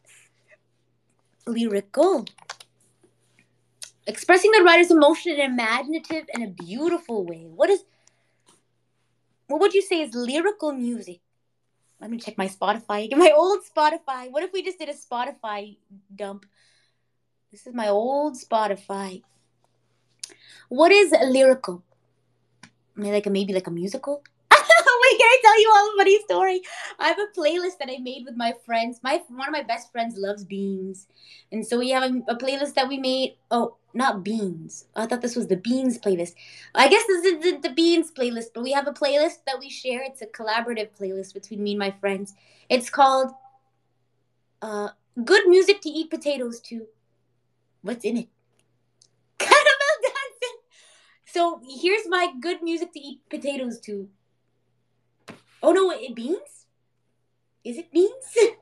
Lyrical. Expressing the writer's emotion in an imaginative and a beautiful way. What is, what would you say is lyrical music? Let me check my Spotify. My old Spotify. What if we just did a Spotify dump? This is my old Spotify. What is lyrical? Maybe like a, maybe like a musical? Wait, can I tell you all a funny story? I have a playlist that I made with my friends. My One of my best friends loves beans. And so we have a, a playlist that we made. Oh, not beans. I thought this was the beans playlist. I guess this is the, the beans playlist, but we have a playlist that we share. It's a collaborative playlist between me and my friends. It's called uh, Good Music to Eat Potatoes To. What's in it? Caramel dancing. So here's my good music to eat potatoes to. Oh no, it beans? Is it beans?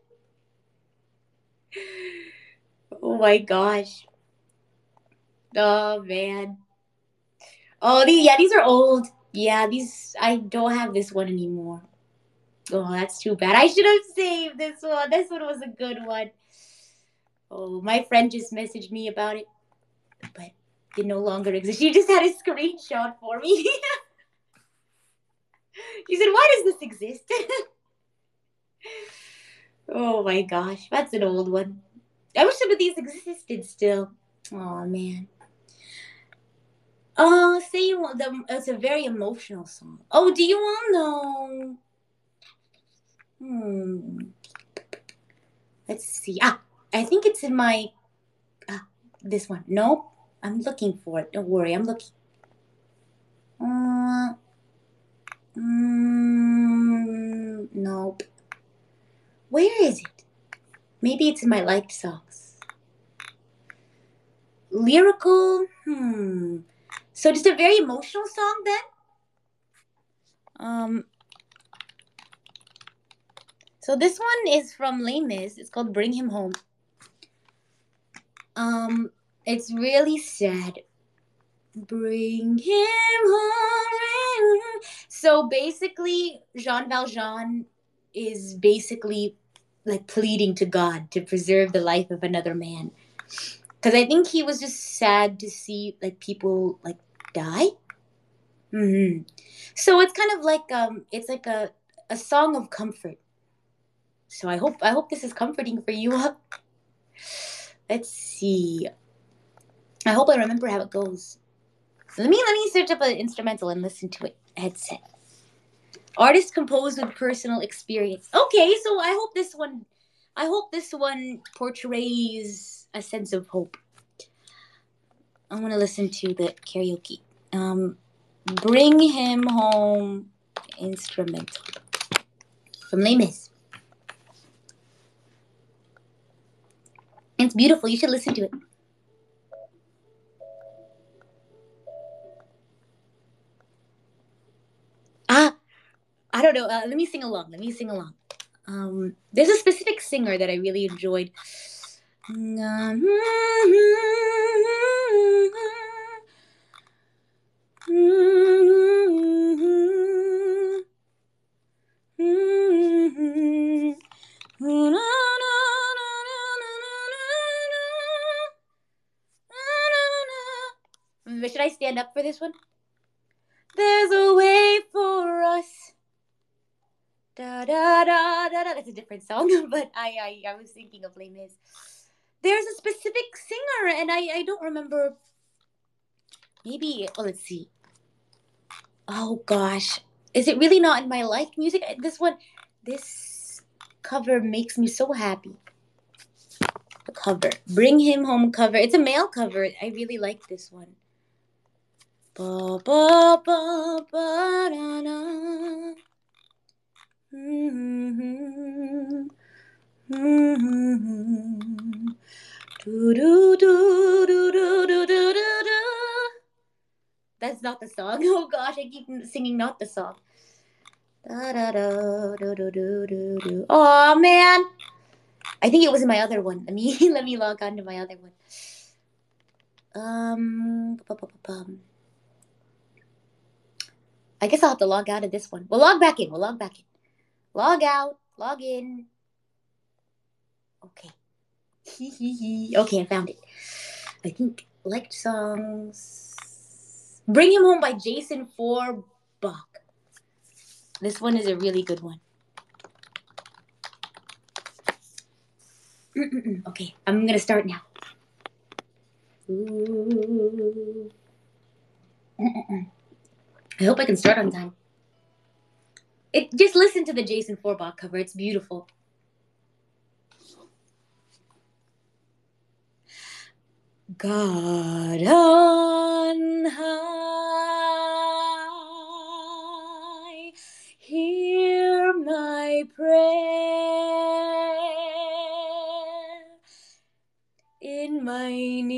Oh my gosh. Oh man. Oh, these, yeah, these are old. Yeah, these, I don't have this one anymore. Oh, that's too bad. I should have saved this one. This one was a good one. Oh, my friend just messaged me about it, but it no longer exists. She just had a screenshot for me. She said, why does this exist? Oh my gosh, that's an old one. I wish some of these existed still. Oh man. Oh, say you want the. It's a very emotional song. Oh, do you all know? Hmm. Let's see. Ah, I think it's in my. Ah, this one. Nope. I'm looking for it. Don't worry. I'm looking. Uh, mm, nope. Where is it? Maybe it's in my liked songs. Lyrical. Hmm. So just a very emotional song then? Um. So this one is from Les Mis. It's called Bring Him Home. Um, it's really sad. Bring him home. So basically, Jean Valjean is basically like pleading to God to preserve the life of another man. Because I think he was just sad to see like people like die. Mm-hmm. So it's kind of like um, it's like a a song of comfort. So I hope I hope this is comforting for you. Let's see. I hope I remember how it goes. Let me let me search up an instrumental and listen to it. Headset. Artist composed with personal experience. Okay, so I hope this one I hope this one portrays a sense of hope. I want to listen to the karaoke. Um, Bring Him Home instrumental from Les Mis. It's beautiful. You should listen to it. Ah, I don't know. Uh, let me sing along. Let me sing along. Um, there's a specific singer that I really enjoyed. Should I stand up for this one? There's a way for us. Da da da da da. That's a different song, but I I, I was thinking of Les Mis. There's a specific singer, and I I don't remember. Maybe. Oh, let's see. Oh gosh, is it really not in my liked music? This one, this cover makes me so happy. The cover, Bring Him Home cover. It's a male cover. I really like this one. Ba ba ba ba da da. Mm-hmm. Mm-hmm. Do do do do do do do do. That's not the song. Oh gosh, I keep singing not the song. Da da da do do do do do. Oh man, I think it was in my other one. Let me let me log on to my other one. Um, bu-bu-bu-bum. I guess I'll have to log out of this one. We'll log back in. We'll log back in. Log out. Log in. Okay. Okay, I found it. I think liked songs. Bring Him Home by Jason Forbach. This one is a really good one. Okay, I'm gonna start now. Ooh. I hope I can start on time. It just listen to the Jason Forbach cover. It's beautiful. God on high, hear my prayer in my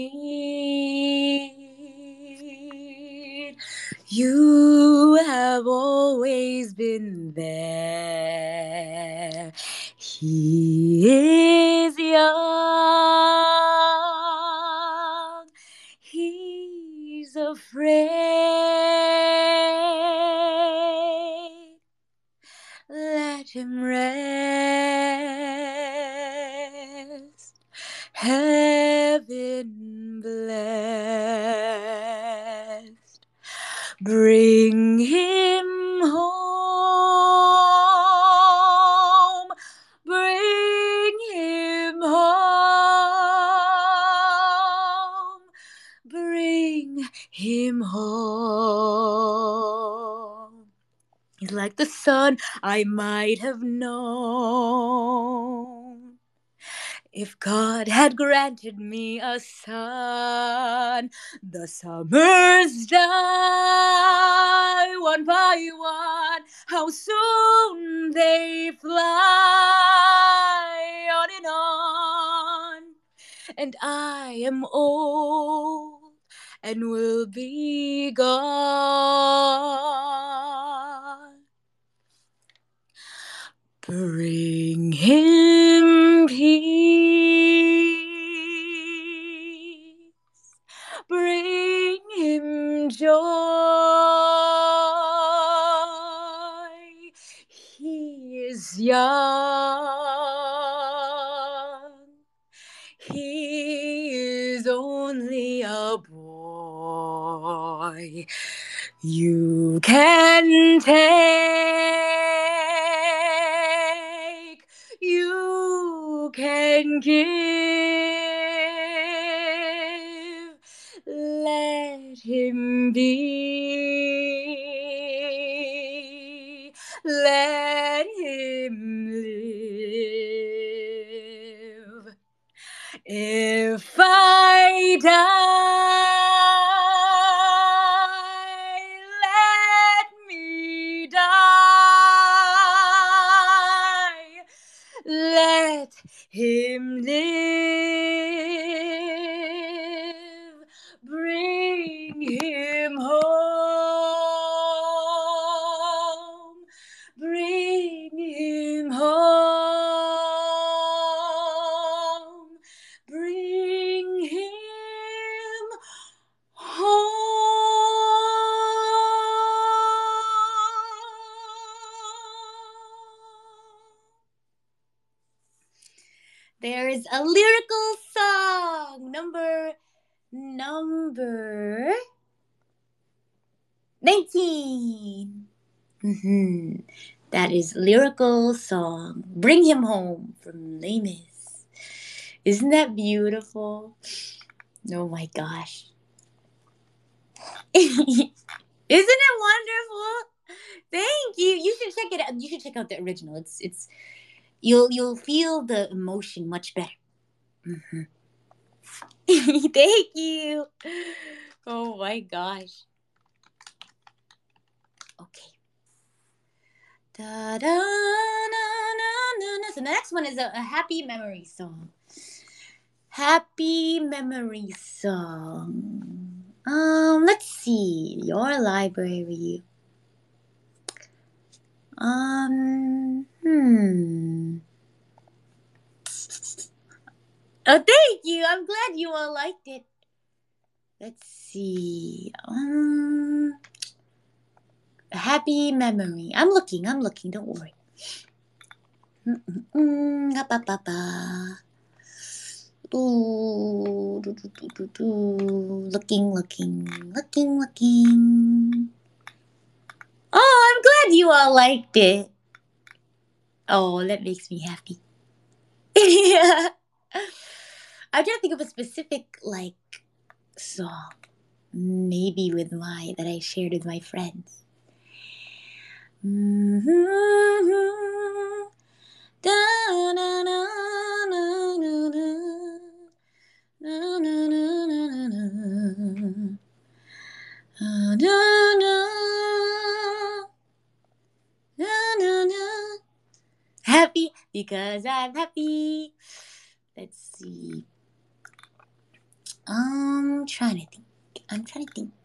need. You have always been there. He is young. He's afraid. Let him rest. Heaven blessed. Bring him home. Bring him home. Bring him home. He's like the son I might have known. If God had granted me a son, the summers die one by one. How soon they fly on and on. And I am old and will be gone. Bring him peace. Bring him joy. He is young. He is only a boy. You can take, you can give. Let him be. Let him live. If I die, let me die. Let him live. Bring him home. Bring him home. Bring him home. There is a lyrical song, number, number nineteen. Mm-hmm. That is lyrical song, Bring Him Home from Les Mis. Isn't that beautiful? Oh my gosh. Isn't it wonderful? Thank you. You should check it out. You should check out the original. It's it's you'll you'll feel the emotion much better. Mm-hmm. Thank you. Oh my gosh. Okay. Da, da, na, na, na, na. So the next one is a, a happy memory song. Happy memory song. Um, let's see. Your library. Um, hmm. Oh, thank you. I'm glad you all liked it. let's see. Um, a happy memory. I'm looking, I'm looking, don't worry. Mm-mm-mm. Ooh, do, do, do, do, do. Looking, looking, looking, looking. Oh, I'm glad you all liked it. Oh, that makes me happy. Yeah. I'm trying to think of a specific, like, song. Maybe with my, that I shared with my friends. Mm-hmm. Da, na, na, na, na, na. Na, na, na, na, na, na. Na, na, na, na, na. Happy because I'm happy. Let's see. Um, trying to think. I'm trying to think.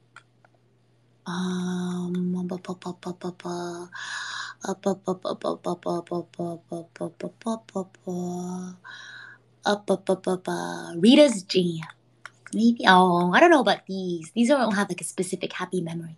Um, ba, ba, ba, ba, ba, ba. Up, up, up, up, up, up, up, up, up, up, up, up, up, up, up, up, up, up, up. Rita's Jam. Maybe. Oh, I don't know about these. These don't have like a specific happy memory.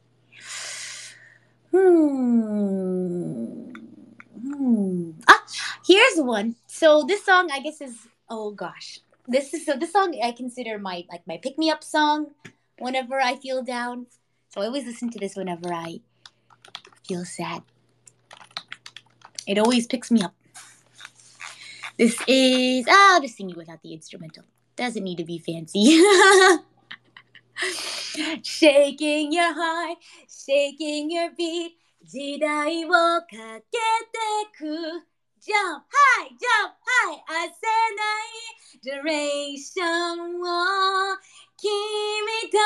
Hmm. Hmm. Ah, here's one. So this song, I guess, is oh gosh. This is so. This song I consider my like my pick me up song. Whenever I feel down, so I always listen to this whenever I feel sad. It always picks me up. This is ah, I'll just sing it without the instrumental. Doesn't need to be fancy. Shaking your heart, shaking your beat. 時代をかけてく Jump high, jump high 焦らない Duration を君と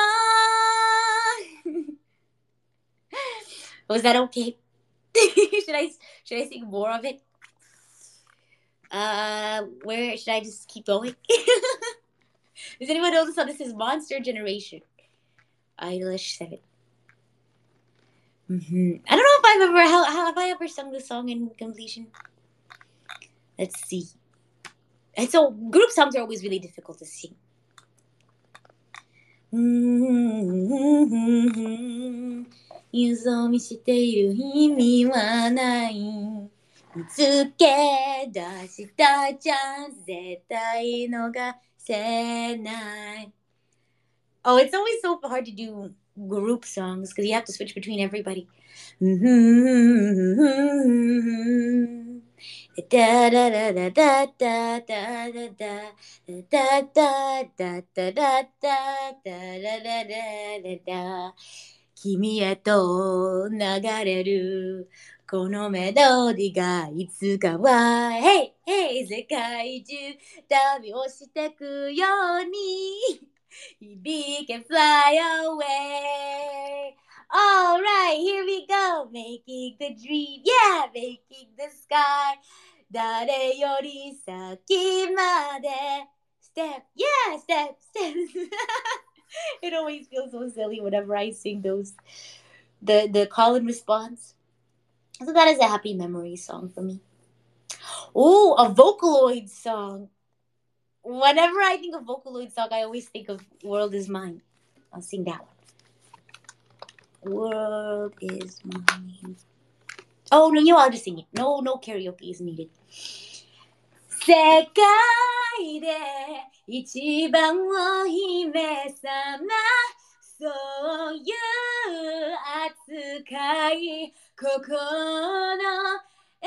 Was that okay? should I should I sing more of it? Uh, where should I just keep going? Does anyone know this song? This is Monster Generation. Eilish seven. Mm-hmm. I don't know if I've ever how, how have I ever sung this song in completion. Let's see. And so group songs are always really difficult to sing. Mm-hmm. 遊走見している意味はない見つけ出したじゃん絶対逃せない Oh, it's always so hard to do group songs because you have to switch between everybody. Da da da da da da da da da da da da da da da da 君へと流れるこのメロディがいつかは Hey, hey 世界中旅をしてくように We can fly away. All right, here we go. Making the dream. Yeah, making the sky. 誰より先まで Step. Yeah, step, step. It always feels so silly whenever I sing those. The, the call and response. So that is a happy memory song for me. Oh, a Vocaloid song. Whenever I think of Vocaloid song, I always think of World Is Mine. I'll sing that one. World is mine. Oh, no, you know, I'll just sing it. No, no karaoke is needed. 世界で一番お姫様そういう扱い心得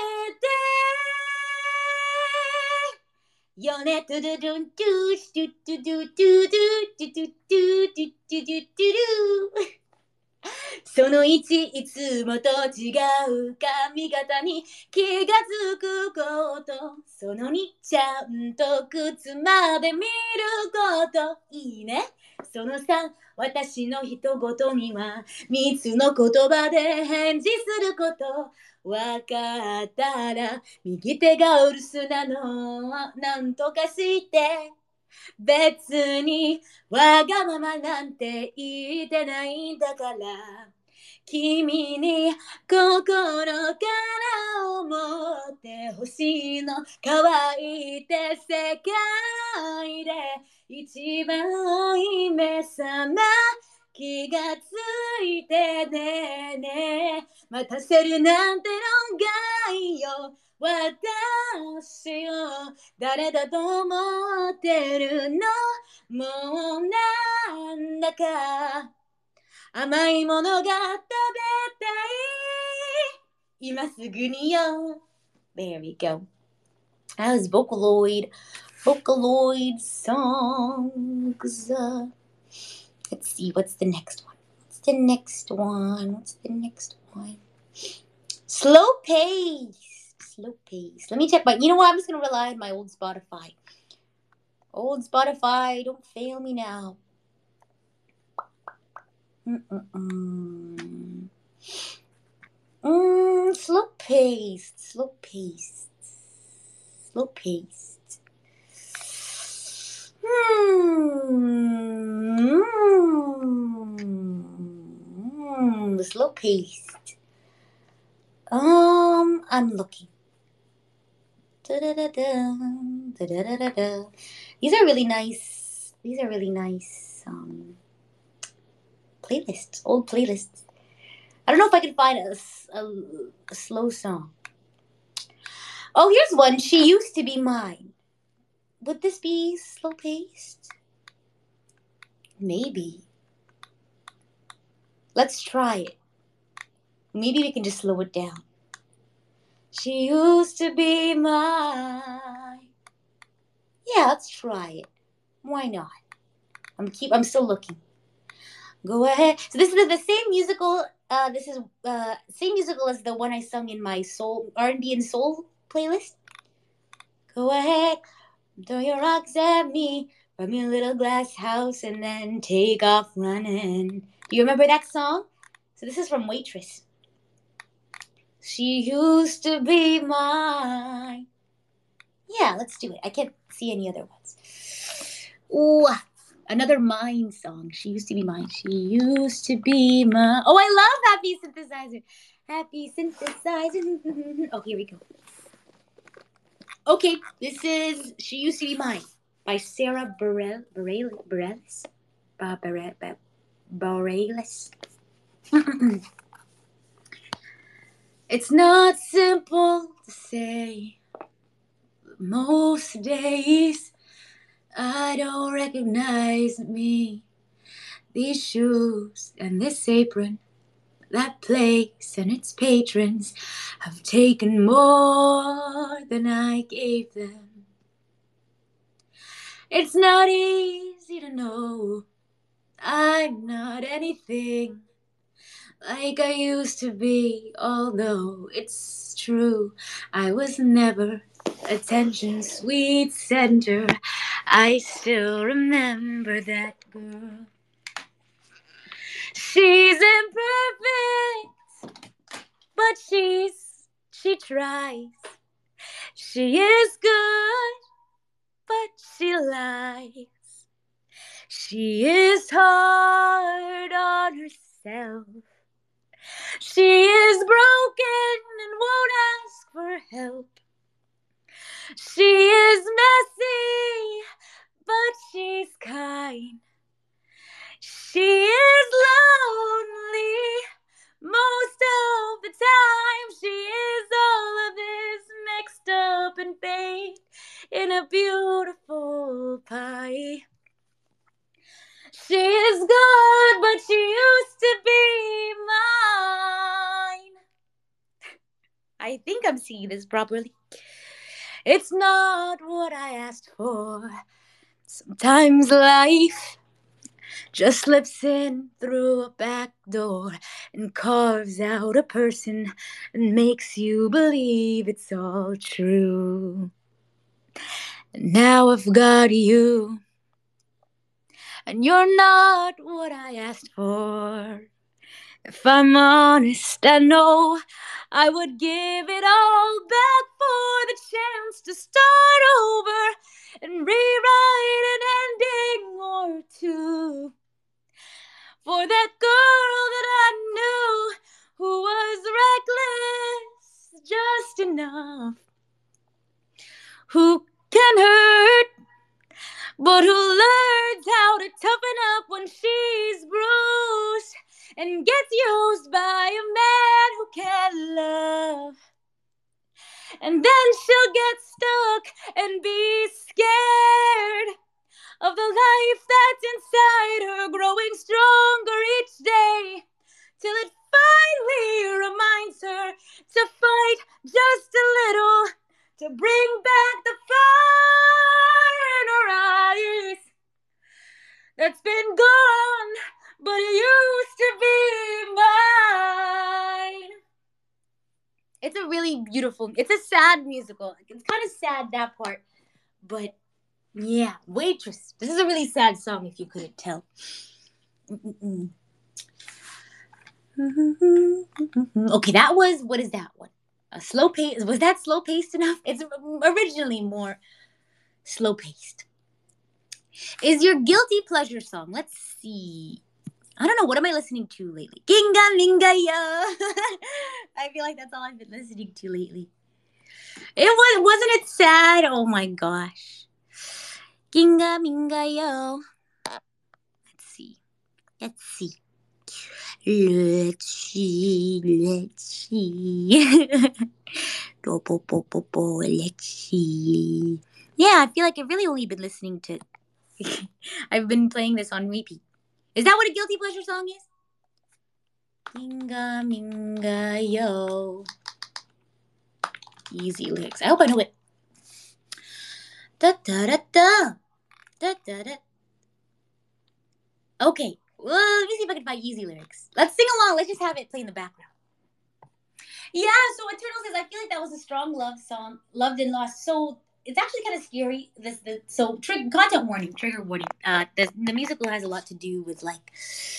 てよねトゥドゥドゥントゥシトゥトゥドゥトゥドゥトゥトゥトゥトゥトゥトゥトゥトゥその位置いつもと違う髪型に気がつくことそのにちゃんと靴まで見ることいいねそのさん私の一言には三つの言葉で返事することわかったら右手がお留守なのなんとかして別にわがままなんて言ってないんだから君に心から思ってほしいの。乾いて世界で一番い目覚ま気がついてねね待たせるなんて論外よ私を誰だと思ってるのもうなんだか甘いものが食べたい今すぐによ There we go. That was Vocaloid Vocaloid songs. Uh, let's see, what's the next one? What's the next one? What's the next one? Slow pace. Slow pace. Let me check my, you know what? I'm just going to rely on my old Spotify. Old Spotify, don't fail me now. Mm-mm-mm. Mm, slow paced, slow paced, slow paced. Hmm. Mm, slow paced. Um, I'm looking. Da-da-da-da, da-da-da-da-da. These are really nice. These are really nice. Um, playlists, old playlists. I don't know if I can find a, a, a slow song. Oh, here's one. She Used to Be Mine. Would this be slow paced? Maybe. Let's try it. Maybe we can just slow it down. She used to be mine. Yeah, let's try it. Why not? I'm keep. I'm still looking. Go ahead. So this is the same musical. Uh, this is uh same musical as the one I sung in my soul R and B and soul playlist. Go ahead, throw your rocks at me from your little glass house and then take off running. Do you remember that song? So this is from Waitress. She used to be mine. Yeah, let's do it. I can't see any other ones. Ooh, another Mine song. She used to be mine. She used to be mine. Oh, I love Happy Synthesizer. Happy Synthesizer. Oh, here we go. Okay, this is She Used to Be Mine by Sarah Bareilles. Bareilles? Bareilles. Bareilles. It's not simple to say. Most days I don't recognize me. These shoes and this apron, that place and its patrons have taken more than I gave them. It's not easy to know I'm not anything like I used to be, although it's true I was never attention's sweet center. I still remember that girl. She's imperfect, but she's she tries. She is good, but she lies. She is hard on herself. She is broken and won't ask for help. She is messy, but she's kind. She is lonely most of the time. She is all of this mixed up and baked in a beautiful pie. She is good, but she used to be mine. I think I'm singing this properly. It's not what I asked for. Sometimes life just slips in through a back door and carves out a person and makes you believe it's all true. And now I've got you, and you're not what I asked for. If I'm honest, I know I would give it all back for the chance to start over and rewrite an ending or two. For that girl that I knew And then she'll get stuck and be scared of the life that's inside her, growing stronger each day, till it finally reminds her to fight just a little, to bring back the fire in her eyes that's been gone, but it used to be mine. It's a really beautiful, it's a sad musical. It's kind of sad, that part, but yeah, Waitress. This is a really sad song, if you couldn't tell. Mm-mm-mm. Okay, that was, what is that one? A slow pace. Was that slow paced enough? It's originally more slow paced. Is your guilty pleasure song? Let's see. I don't know. What am I listening to lately? Ginga Minga Yo. I feel like that's all I've been listening to lately. It was, wasn't it sad? Oh my gosh. Ginga Minga Yo. Let's see. Let's see. Let's see. Let's see. Let's see. Yeah, I feel like I've really only been listening to. I've been playing this on repeat. Is that what a guilty pleasure song is? Minga Minga Yo. Easy lyrics. I hope I know it. Da da da da. Da da da. Okay. Well, let me see if I can find easy lyrics. Let's sing along. Let's just have it play in the background. Yeah, so Eternal says, I feel like that was a strong love song. Loved and lost. So it's actually kind of scary. This, the so trig- content warning, trigger warning. Uh, the, the musical has a lot to do with like,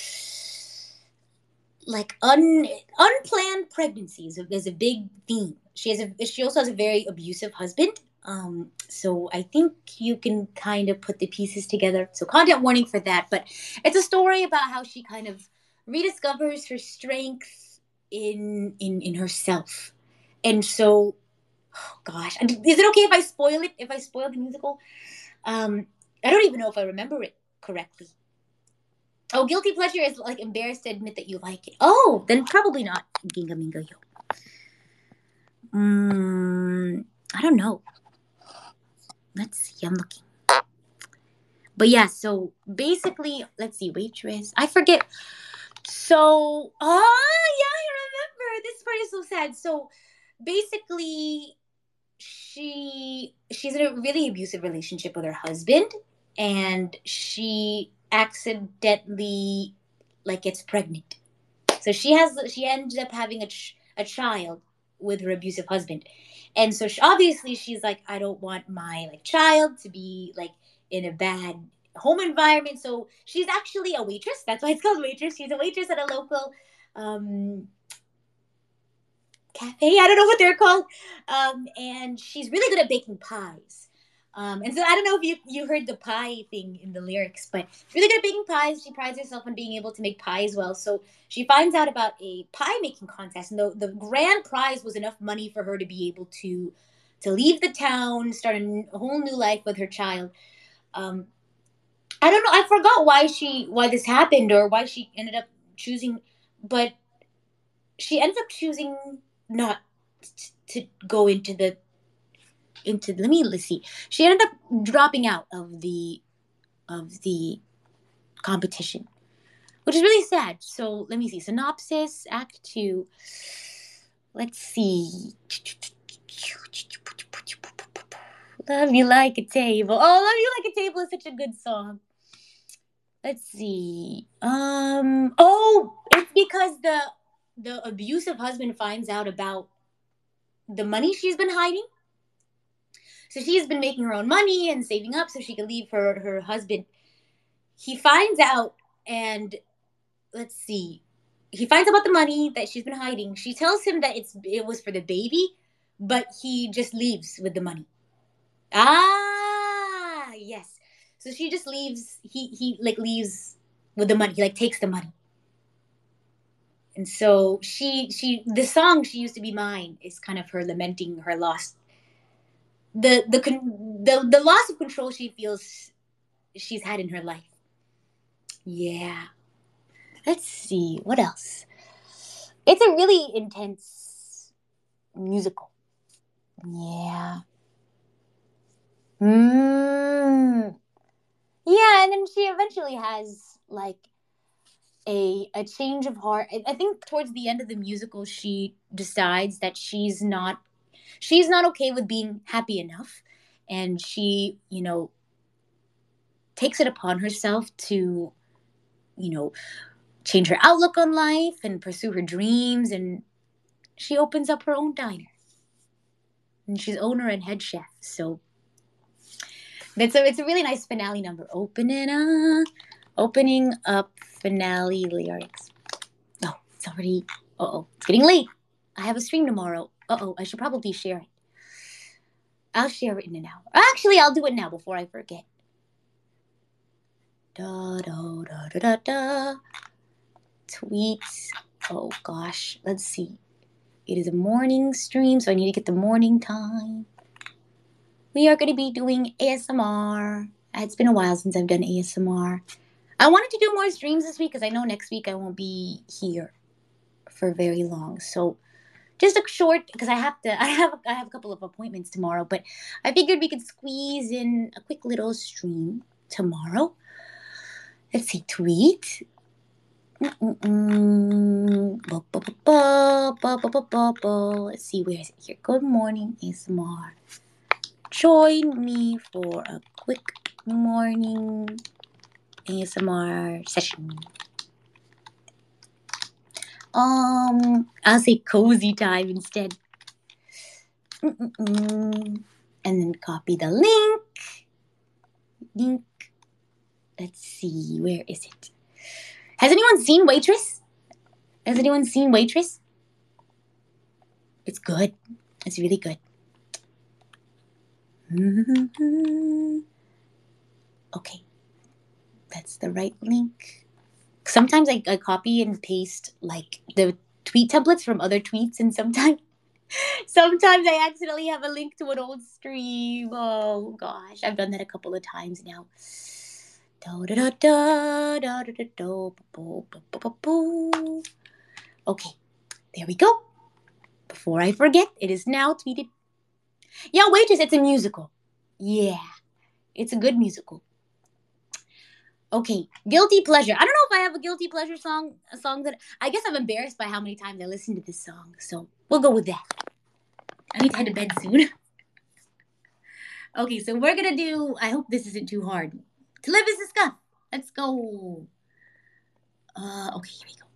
like un unplanned pregnancies. There's a big theme. She has a. She also has a very abusive husband. Um, so I think you can kind of put the pieces together. So content warning for that. But it's a story about how she kind of rediscovers her strength in in in herself, and so. Oh gosh, is it okay if I spoil it? If I spoil the musical, um, I don't even know if I remember it correctly. Oh, guilty pleasure is like embarrassed to admit that you like it. Oh, then probably not Ginga Minga Yo. Mm, I don't know. Let's see. I'm looking. But yeah, so basically, let's see. Waitress. I forget. So, oh yeah, I remember. This part is so sad. So basically, she she's in a really abusive relationship with her husband, and she accidentally like gets pregnant. So she has she ends up having a ch- a child with her abusive husband, and so she, obviously she's like, I don't want my like child to be like in a bad home environment. So she's actually a waitress. That's why it's called Waitress. She's a waitress at a local um, cafe. I don't know what they're called. Um, and she's really good at baking pies. Um, and so I don't know if you, you heard the pie thing in the lyrics, but really good at baking pies. She prides herself on being able to make pies well. So she finds out about a pie making contest, and the, the grand prize was enough money for her to be able to to leave the town, start a, a whole new life with her child. Um, I don't know. I forgot why she why this happened or why she ended up choosing, but she ends up choosing not t- to go into the into let me let's see. She ended up dropping out of the of the competition, which is really sad. So let me see. Synopsis, Act Two. Let's see. Love You Like a Table. Oh, Love You Like a Table is such a good song. Let's see. Um. Oh, it's because the the abusive husband finds out about the money she's been hiding. So she's been making her own money and saving up so she can leave her her husband. He finds out, and let's see. He finds out about the money that she's been hiding. She tells him that it's it was for the baby, but he just leaves with the money. Ah, yes. So she just leaves. He he like leaves with the money. He like takes the money. And so she she the song She Used to Be Mine is kind of her lamenting her loss. The the the the loss of control she feels she's had in her life. Yeah. Let's see what else. It's a really intense musical. Yeah. Mm. Yeah, and then she eventually has like a a change of heart. I, I think towards the end of the musical, she decides that she's not she's not okay with being happy enough, and she, you know, takes it upon herself to, you know, change her outlook on life and pursue her dreams, and she opens up her own diner. And she's owner and head chef. So that's a it's a really nice finale number. Opening up opening up finale lyrics. Oh, it's already uh oh. It's getting late. I have a stream tomorrow. Uh oh, I should probably share it. I'll share it in an hour. Actually, I'll do it now before I forget. Da da da da da da. Tweets. Oh gosh, let's see. It is a morning stream, so I need to get the morning time. We are going to be doing A S M R. It's been a while since I've done A S M R. I wanted to do more streams this week because I know next week I won't be here for very long. So just a short, because I have to. I have I have a couple of appointments tomorrow, but I figured we could squeeze in a quick little stream tomorrow. Let's see, tweet. Mm-mm-mm. Ba, ba, ba, ba, ba, ba, ba, ba, ba. Let's see, where is it here? Good morning, A S M R. Join me for a quick morning A S M R session. Um, I'll say cozy time instead. Mm-mm-mm. And then copy the link. Link. Let's see, where is it? Has anyone seen Waitress? Has anyone seen Waitress? It's good. It's really good. Okay. That's the right link. Sometimes I, I copy and paste like the tweet templates from other tweets, and sometimes sometimes I accidentally have a link to an old stream. Oh gosh, I've done that a couple of times now. Okay, there we go. Before I forget, it is now tweeted. Yeah, Waitress, it's a musical. Yeah, it's a good musical. Okay, guilty pleasure. I don't know if I have a guilty pleasure song, a song that I guess I'm embarrassed by how many times I listened to this song. So we'll go with that. I need to head to bed soon. Okay, so we're gonna do. I hope this isn't too hard. To live is to scuff. Let's go. Uh, okay, here we go.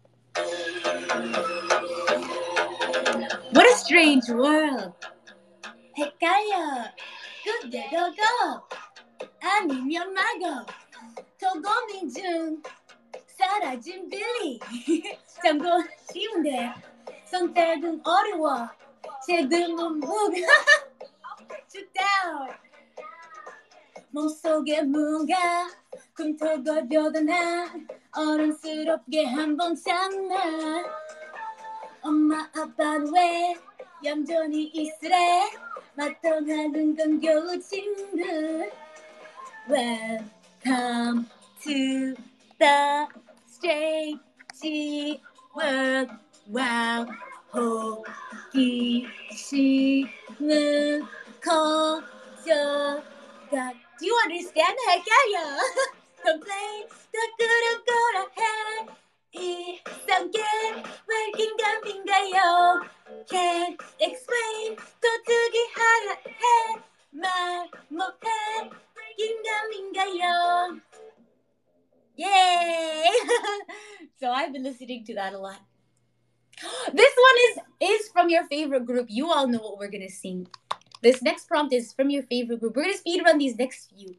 What a strange world. 헷갈려. 그대로 고. 아니면 말고. 더 고민 중. 사라진 빌리. 참고 쉬운데. 선택은 어려워. 지금은 무가. down. 몸속에 뭔가 꿈틀거려도 난 어른스럽게 한번 참나. 엄마 아빠는 왜 얌전히 있으래. 마땅하는 건 겨우 친구. Welcome to the strange world. Wow, 호기심은 커져가. Do you understand? 헷갈려. Complain, 더 끌어끌어 해. 이상게 왜 긴가민가요? Can't explain, 또 특이하라 해. 말 못해. 긴가민가요? Yay! So I've been listening to that a lot. This one is is from your favorite group. You all know what we're gonna sing. This next prompt is from your favorite group. We're gonna speed run these next few.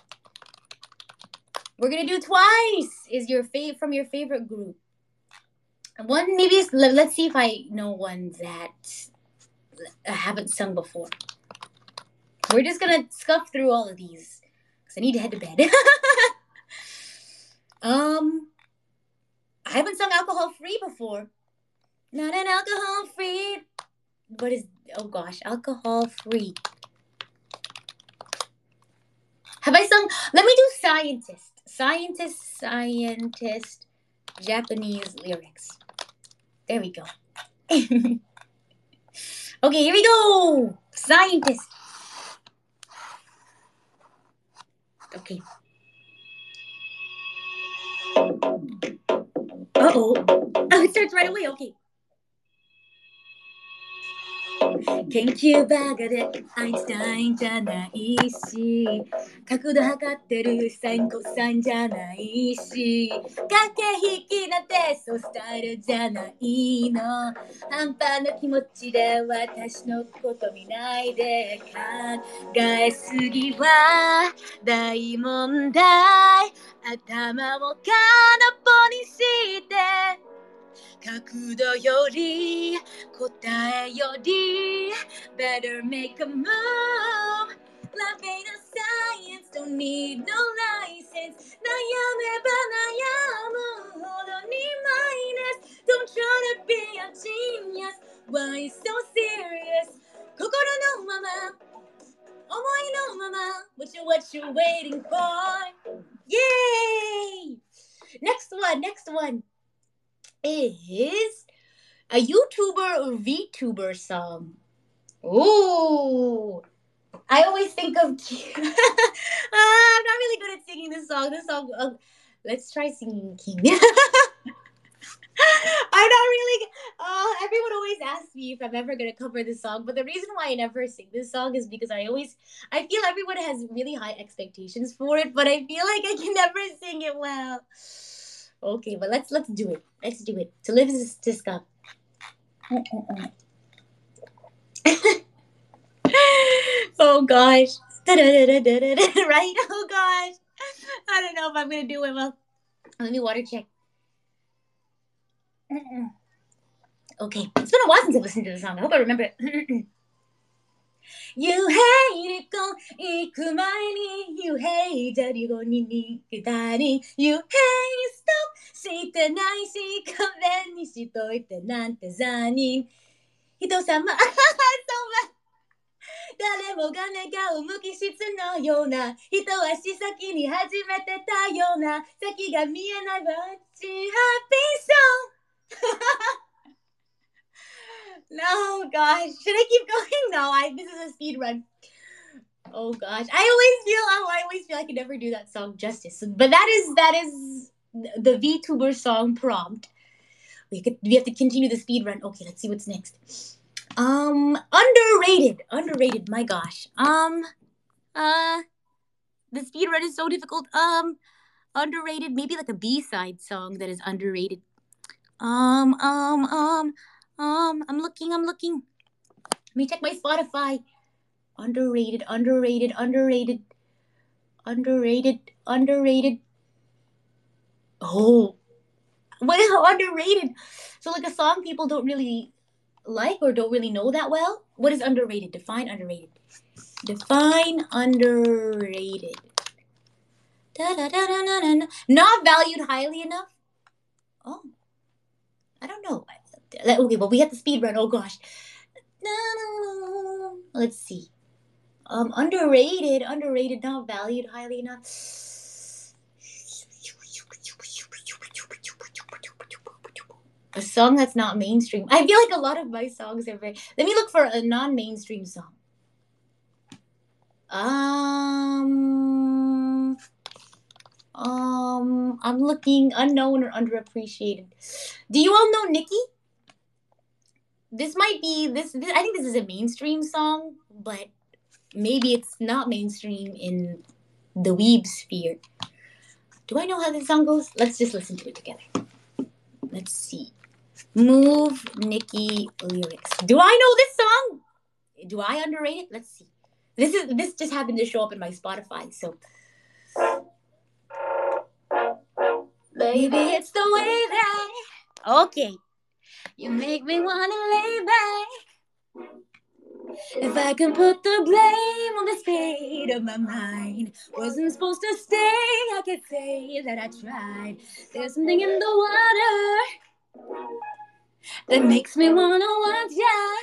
We're gonna do twice. Is your fav from your favorite group? One maybe is, let's see if I know one that I haven't sung before. We're just gonna scuff through all of these because I need to head to bed. um, I haven't sung Alcohol Free before. Not an alcohol free. What is? Oh gosh, Alcohol Free. Have I sung? Let me do Scientist. Scientist, Scientist, Japanese lyrics. There we go. Okay, here we go. Scientist. Okay. Uh-oh. Oh, it starts right away. Okay. 研究バカでアインシュタインじゃないし、角度測ってるサインコサインじゃないし、駆け引きなんてそうスタイルじゃないの。半端な気持ちで私のこと見ないで、考えすぎは大問題。頭を空っぽにして角度より答えより Better make a move. Love ain't a science, don't need no license. 悩めば悩むほどにマイナス Don't try to be a genius. Why you so serious? 心のまま思いのまま What you, what you waiting for? Yay! Next one, next one is a YouTuber or VTuber song. Ooh, I always think of. uh, I'm not really good at singing this song. This song. Uh, let's try singing King. I'm not really. Uh, everyone always asks me if I'm ever gonna cover this song, but the reason why I never sing this song is because I always. I feel everyone has really high expectations for it, but I feel like I can never sing it well. Okay, but let's let's do it. Let's do it. To live is to stop. Oh gosh. Right? Oh gosh. I don't know if I'm gonna do it well. Let me water check. Okay. It's been a while since I've listened to the song. I hope I remember it. You hate it 行く前に You hate じゃりごにに行くたり You hate stop してないし勘弁にしといてなんて残忍人様誰もが願う無機質のような一足先に始めてたような先が見えない What you happy song No gosh should I keep going? No I this is a speed run Oh gosh I always feel oh, I always feel I can never do that song justice but that is that is the VTuber song prompt we could we have to continue the speed run okay let's see what's next Um, underrated, underrated. My gosh. Um, uh, the speed run is so difficult. Um, underrated. Maybe like a B side song that is underrated. Um, um, um, um. I'm looking. I'm looking. Let me check my Spotify. Underrated, underrated, underrated, underrated, underrated. Oh, what is underrated? So like a song people don't really like or don't really know that well. What is underrated? Define underrated. Define underrated. Da-da-da-da-da-da. Not valued highly enough. Oh, I don't know. Okay, but we have the speed run. Oh gosh. Let's see. Um, underrated, underrated, not valued highly enough. A song that's not mainstream. I feel like a lot of my songs are very. Let me look for a non-mainstream song. Um, um, I'm looking unknown or underappreciated. Do you all know Nicki? This might be this, this. I think this is a mainstream song, but maybe it's not mainstream in the weeb sphere. Do I know how this song goes? Let's just listen to it together. Let's see. Move Nicki lyrics. Do I know this song? Do I underrate it? Let's see. This is this just happened to show up in my Spotify, so baby, it's the way that okay. You make me wanna lay back. If I can put the blame on the state of my mind, wasn't supposed to stay. I can say that I tried. There's something in the water that makes me wanna want ya.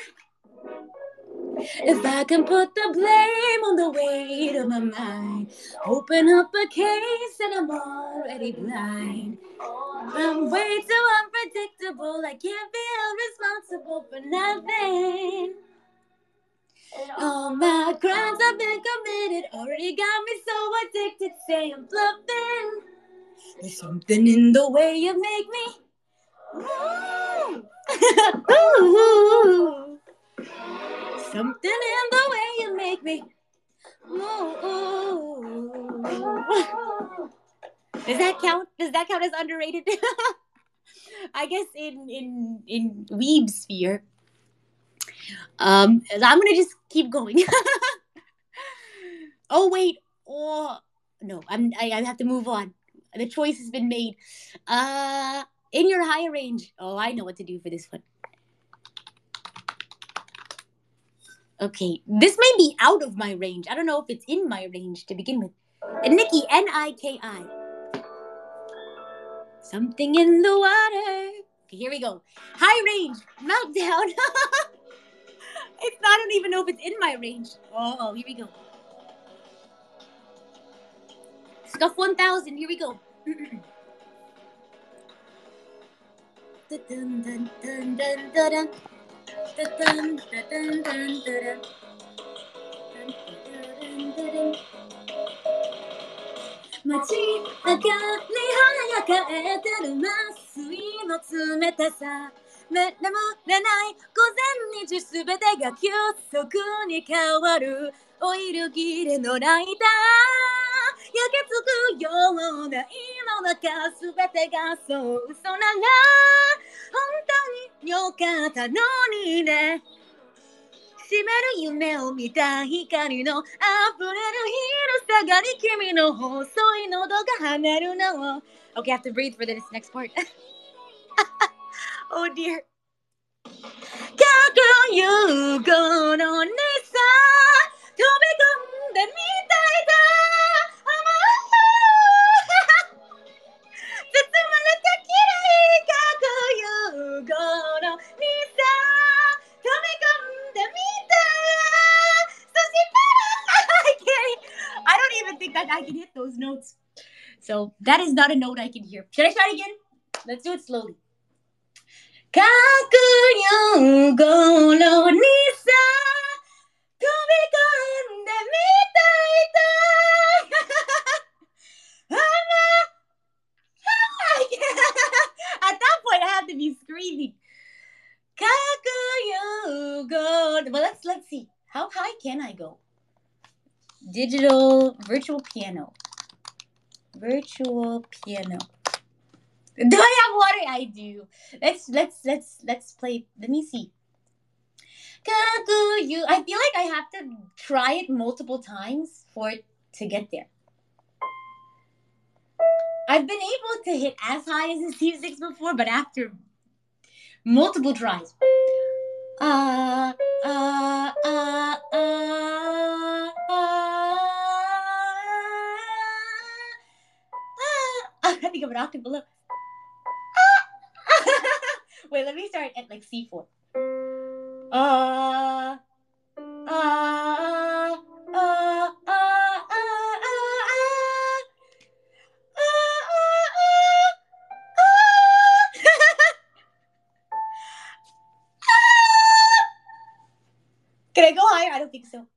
If I can put the blame on the weight of my mind, open up a case and I'm already blind. I'm way too unpredictable. I can't be held responsible for nothing. All my crimes have been committed, already got me so addicted. Say I'm bluffing. There's something in the way you make me move. Ooh. Something in the way you make me move. Does that count? Does that count as underrated? I guess in in in weeb sphere. Um, I'm gonna just keep going. Oh wait, oh no, I'm I, I have to move on. The choice has been made. Uh, in your higher range. Oh, I know what to do for this one. Okay, this may be out of my range. I don't know if it's in my range to begin with. And Nikki, N I K I. Something in the water. Okay, here we go. High range, meltdown. It's not, I don't even know if it's in my range. Oh, here we go. Scuff one thousand, here we go. Dun, dun, dun, dun, dun, dun. Dun, dun, dun, dun, dun, dun. 街明かり早くえてる麻酔の冷たさ眠れない午前日すべてが急速に変わるオイル切れのライター焼けつくような胃の中すべてがそう嘘なら本当によかったのにね閉める夢を見た光の溢れる昼下がり君の細い喉が跳ねるのを Okay, I have to breathe for this next part. Oh dear. 過去有効のにさ飛び込んでみたいと思う包まれたきれい過去有効のにさ飛び込んでみたいそして I don't even think that I can hit those notes. So that is not a note I can hear. Should I try it again? Let's do it slowly. 各有五のにさ飛び込んでみたいと At that point I have to be screaming 各有五 Well let's let's see. How high can I go? Digital virtual piano. Virtual piano. Do I have water? I do. Let's let's let's let's play. Let me see. Kakuyu. I feel like I have to try it multiple times for it to get there. I've been able to hit as high as the C six before, but after multiple tries. Uh, uh, uh, uh, uh, I think of an octave below. Wait, let me start at like C four. Uh, uh, uh, uh, uh, Can I go higher? I don't think so.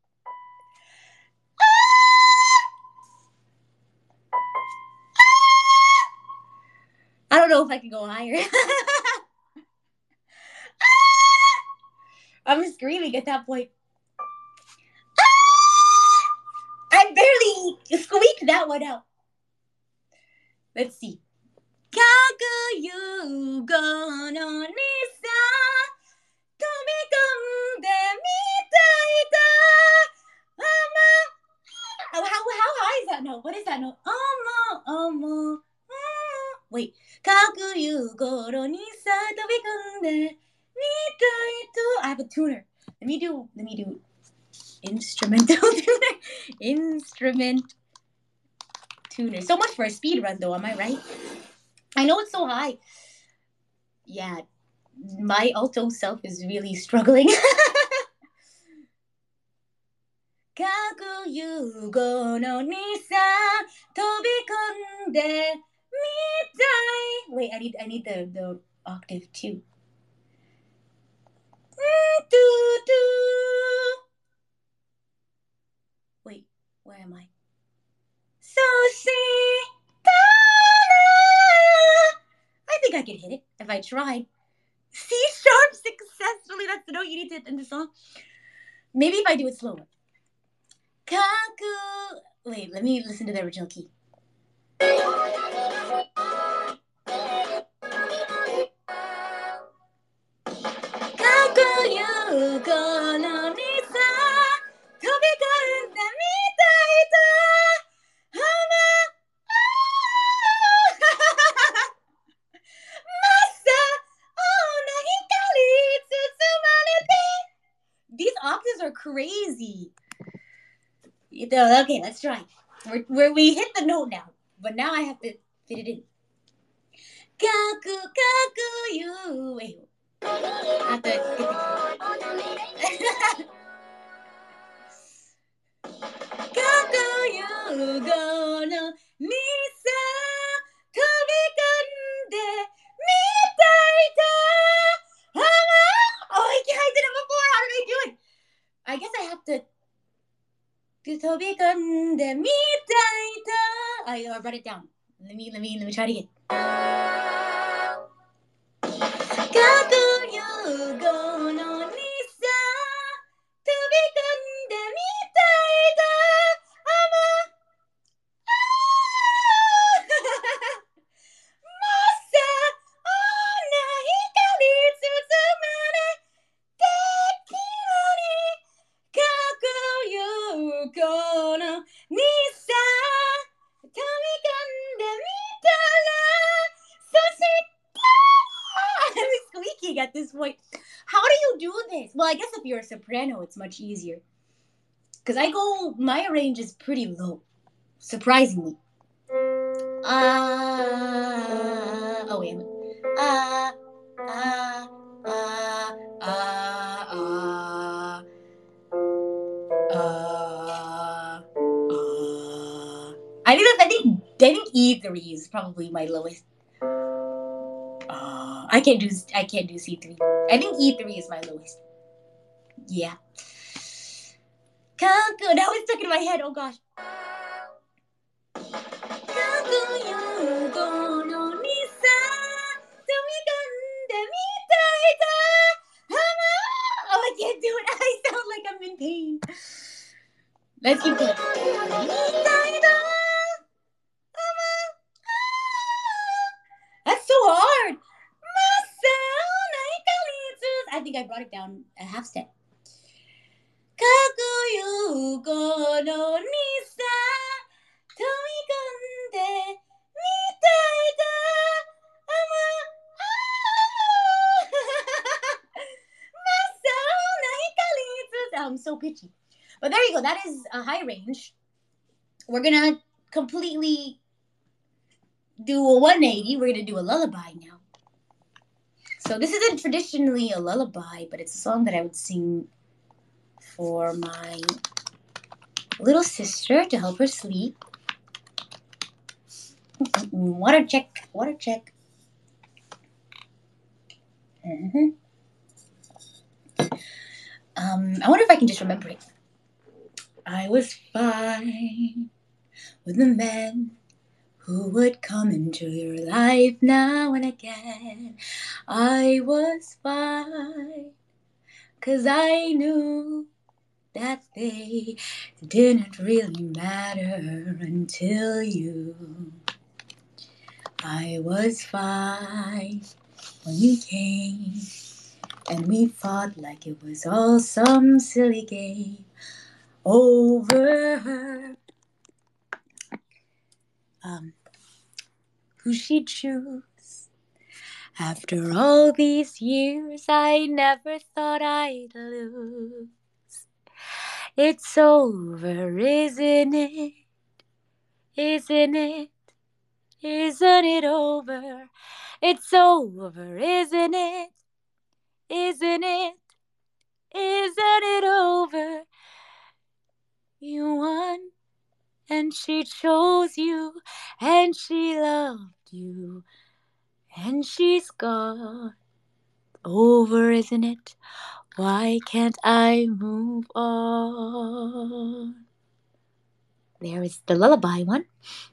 I don't know if I can go higher. I'm screaming at that point. I barely squeaked that one out. Let's see. Kakuyu go no nisa tobikonde mitaita. How, how, how high is that note? What is that note? Omo, omo. Wait. Kakuyu go no nisa tobikonde mitaita. I have a tuner. Let me do, let me do instrumental tuner. Instrument tuner. So much for a speed run though, am I right? I know it's so high. Yeah, my alto self is really struggling. Kakuyu go no nisa tobikonde mitai. Wait, I need I need the, the octave too. Where am I? So see, I think I could hit it if I tried. C sharp successfully. That's the note you need to end the song. Maybe if I do it slower. Kaku. Wait, let me listen to the original key. Kaku yuko no nisa, tobikaru mitai to hama. Masa ona hikari tsutsumare. These octaves are crazy. Okay, let's try. We're, we're, we hit the note now, but now I have to fit it in. Kaku, kaku, you. Wait. I have to get the. Kaku, you, go, no, nisa, tobikande, mitai to, hama. Oh, I, I did it before. How did I do it? I guess I have to. Tobikande, mitai to. I uh, wrote it down. Let me, let me, let me try it again. Kaku yugo no nisa, tobikande mitai da ama. Masa ona hikari tsutsumare dekiru ni kaku yugo no nisa, tobikande mitara sushita. I'm squeaking at this point. How do you do this? Well, I guess if you're a soprano, it's much easier. Because I go, my range is pretty low, surprisingly. Uh, oh, wait a minute. Uh, uh, uh, uh, uh, uh, uh. I think that's, I think, I think E three is probably my lowest. Uh, I can't do I can't do C three. I think E three is my lowest. Yeah. Kaku. Now it's stuck in my head. Oh gosh. Kaku yugo no nisa, tomikande mitai da hama. Oh, I can't do it. I sound like I'm in pain. Let's keep going. Mitai da hama. That's so hard. I think I brought it down a half step. Kaku yugo no nisa, tomikande mitai da ama. Masa ona hikari tsutsumare. I'm so pitchy. But there you go. That is a high range. We're gonna completely do a one eighty. We're gonna do a lullaby now. So this isn't traditionally a lullaby, but it's a song that I would sing for my little sister to help her sleep. Water check, water check. Mm-hmm. Um, I wonder if I can just remember it. I was fine with the man who would come into your life now and again. I was fine, 'cause I knew that they didn't really matter until you. I was fine when you came, and we fought like it was all some silly game over her. Um, who she'd choose. After all these years, I never thought I'd lose. It's over, isn't it? Isn't it? Isn't it over? It's over, isn't it? Isn't it? Isn't it over? You won, and she chose you, and she loved you, and she's gone. Over, isn't it? Why can't I move on? There is the lullaby one.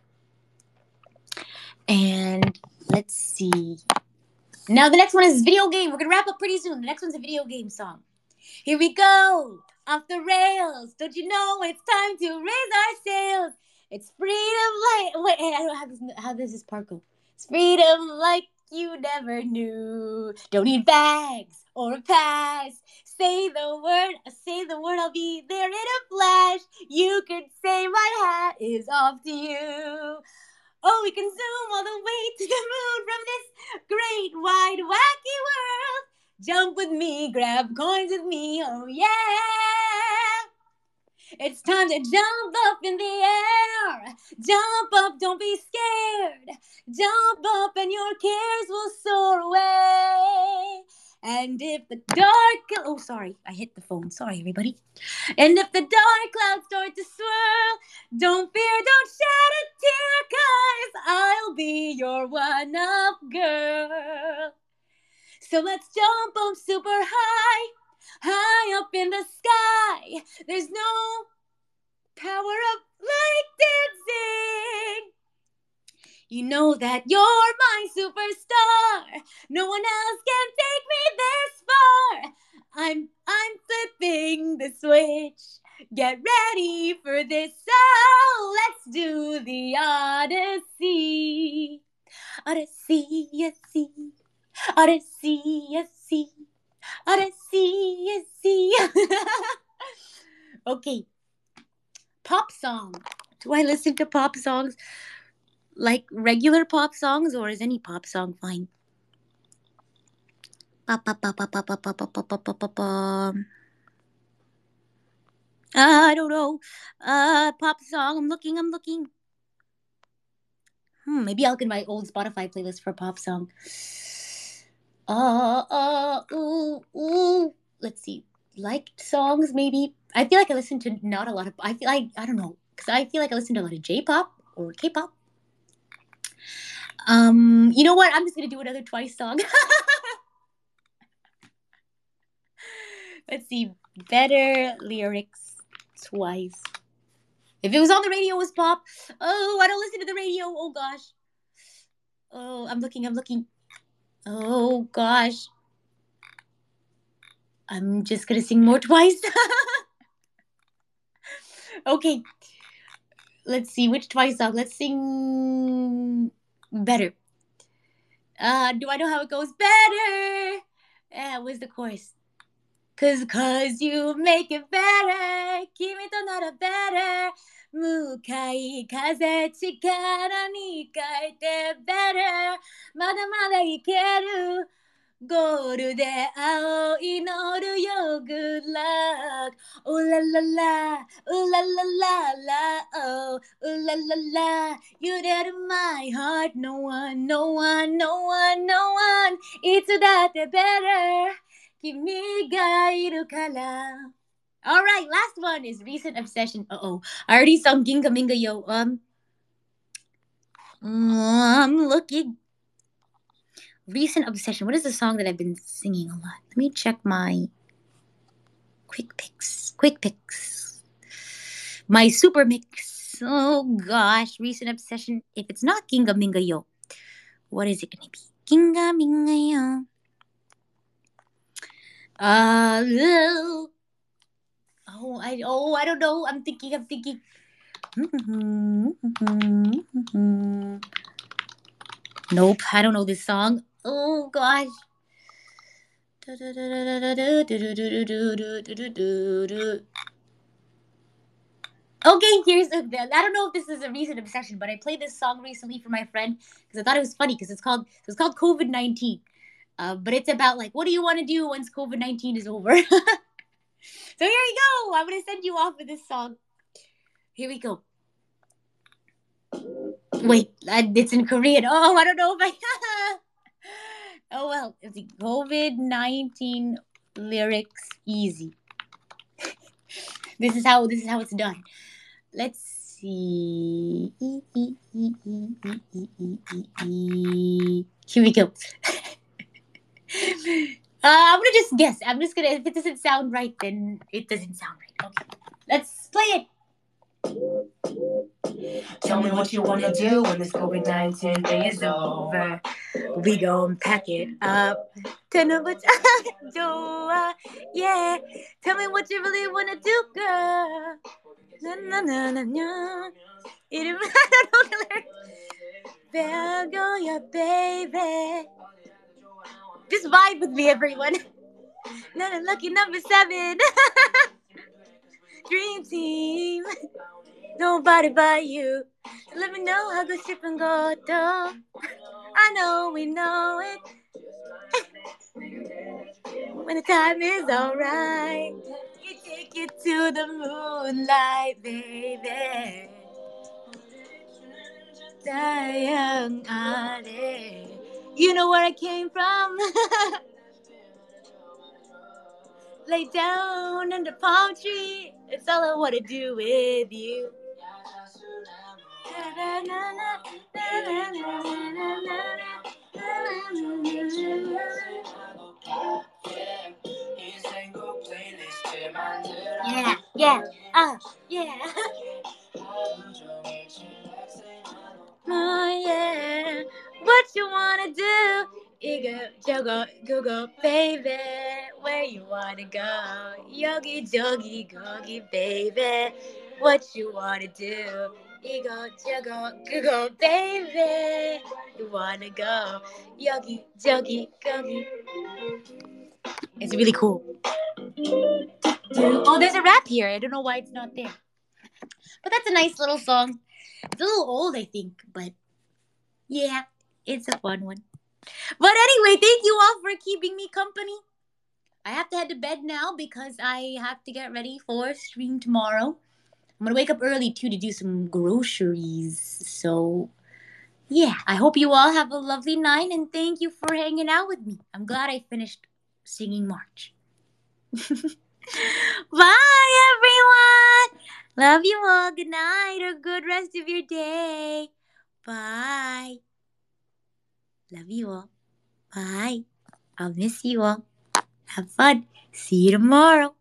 And let's see. Now the next one is video game. We're going to wrap up pretty soon. The next one's a video game song. Here we go. Off the rails. Don't you know it's time to raise our sails? It's freedom like... Wait, I don't know how this, how does this part go? It's freedom like you never knew. Don't need bags or a pass. Say the word, say the word, I'll be there in a flash. You could say my hat is off to you. Oh, we can zoom all the way to the moon from this great, wide, wacky world. Jump with me, grab coins with me, oh yeah. It's time to jump up in the air. Jump up, don't be scared. Jump up and your cares will soar away. And if the dark... Oh, sorry, I hit the phone. Sorry, everybody. And if the dark clouds start to swirl, don't fear, don't shed a tear, 'cause I'll be your one-up girl. So let's jump up super high, high up in the sky. There's no power up like dancing. You know that you're my superstar. No one else can take me this far. I'm I'm flipping the switch. Get ready for this. So let's do the Odyssey. Odyssey, Odyssey, Odyssey, Odyssey, Odyssey, Odyssey. Okay. Pop song. Do I listen to pop songs? Like regular pop songs, or is any pop song fine? Pop, pop, pop, pop, pop, pop, pop, pop, pop, pop, pop, pop. I don't know. Uh, pop song. I'm looking. I'm looking. Hmm. Maybe I'll look at my old Spotify playlist for pop song. Uh, uh, ooh, ooh. Let's see. Liked songs, maybe. I feel like I listen to not a lot of. I feel like I don't know, because I feel like I listen to a lot of J-pop or K-pop. Um, you know what? I'm just gonna do another Twice song. Let's see. Better lyrics. Twice. If it was on the radio, it was pop. Oh, I don't listen to the radio. Oh gosh. Oh, I'm looking. I'm looking. Oh gosh. I'm just gonna sing more Twice. Okay. Let's see which Twice song. Let's sing Better. Uh, do I know how it goes? Better. Yeah, where's the chorus? Cause, cause you make it better. 君となら better. 向かい風力に変えて better. まだまだいける。ゴールで青い乗るよ Good luck. Ooh la la la. Ooh la la la la. Oh. Ooh la la la. You did my heart. No one, no one, no one, no one. いつだって better. 君がいるから. Alright, last one is Recent Obsession. Uh-oh. I already sung Ginga Minga Yo. Um, I'm looking. Recent Obsession. What is the song that I've been singing a lot? Let me check my quick picks. Quick picks. My super mix. Oh gosh. Recent Obsession. If it's not Ginga Minga Yo, what is it going to be? Ginga Minga Yo. Uh, oh, I oh I don't know. I'm thinking. I'm thinking. Nope, I don't know this song. Oh gosh. Okay, here's a, I don't know if this is a recent obsession, but I played this song recently for my friend because I thought it was funny because it's called it's called COVID nineteen. Uh, but it's about like, what do you want to do once COVID nineteen is over? So here you go. I'm gonna send you off with this song. Here we go. Wait, it's in Korean. Oh, I don't know if I. Oh well, it's the COVID nineteen lyrics easy. This is how this is how it's done. Let's see. Here we go. uh, I'm gonna just guess. I'm just gonna. If it doesn't sound right, then it doesn't sound right. Okay, let's play it. Tell me what you wanna do when this COVID nineteen thing is over. We gon' pack it up. Tell me what you do, uh, yeah. Tell me what you really wanna do, girl. Na na na na na. It I don't know the lyrics. There go your baby. Just vibe with me, everyone. Na na, lucky number seven. Dream team. Nobody but you. So let me know how good ship and go though. I know we know it. When the time is alright, we take you to the moonlight, baby. Dayang ade. You know where I came from? Lay down under palm tree. It's all I wanna do with you. Yeah, yeah, uh, yeah. Oh yeah, what you wanna do? Ego, jogo, google, baby. Where you wanna go? Yogi, jogi, gogi, baby. What you wanna do? Ego, jogo, google, baby. You wanna go? Yogi, jogi, gogi. It's really cool. Oh, there's a rap here. I don't know why it's not there. But that's a nice little song. It's a little old, I think, but yeah, it's a fun one. But anyway, thank you all for keeping me company. I have to head to bed now because I have to get ready for stream tomorrow. I'm gonna wake up early too to do some groceries. So yeah, I hope you all have a lovely night and thank you for hanging out with me. I'm glad I finished singing March. Bye everyone. Love you all. Good night or good rest of your day. Bye. Love you all. Bye. I'll miss you all. Have fun. See you tomorrow.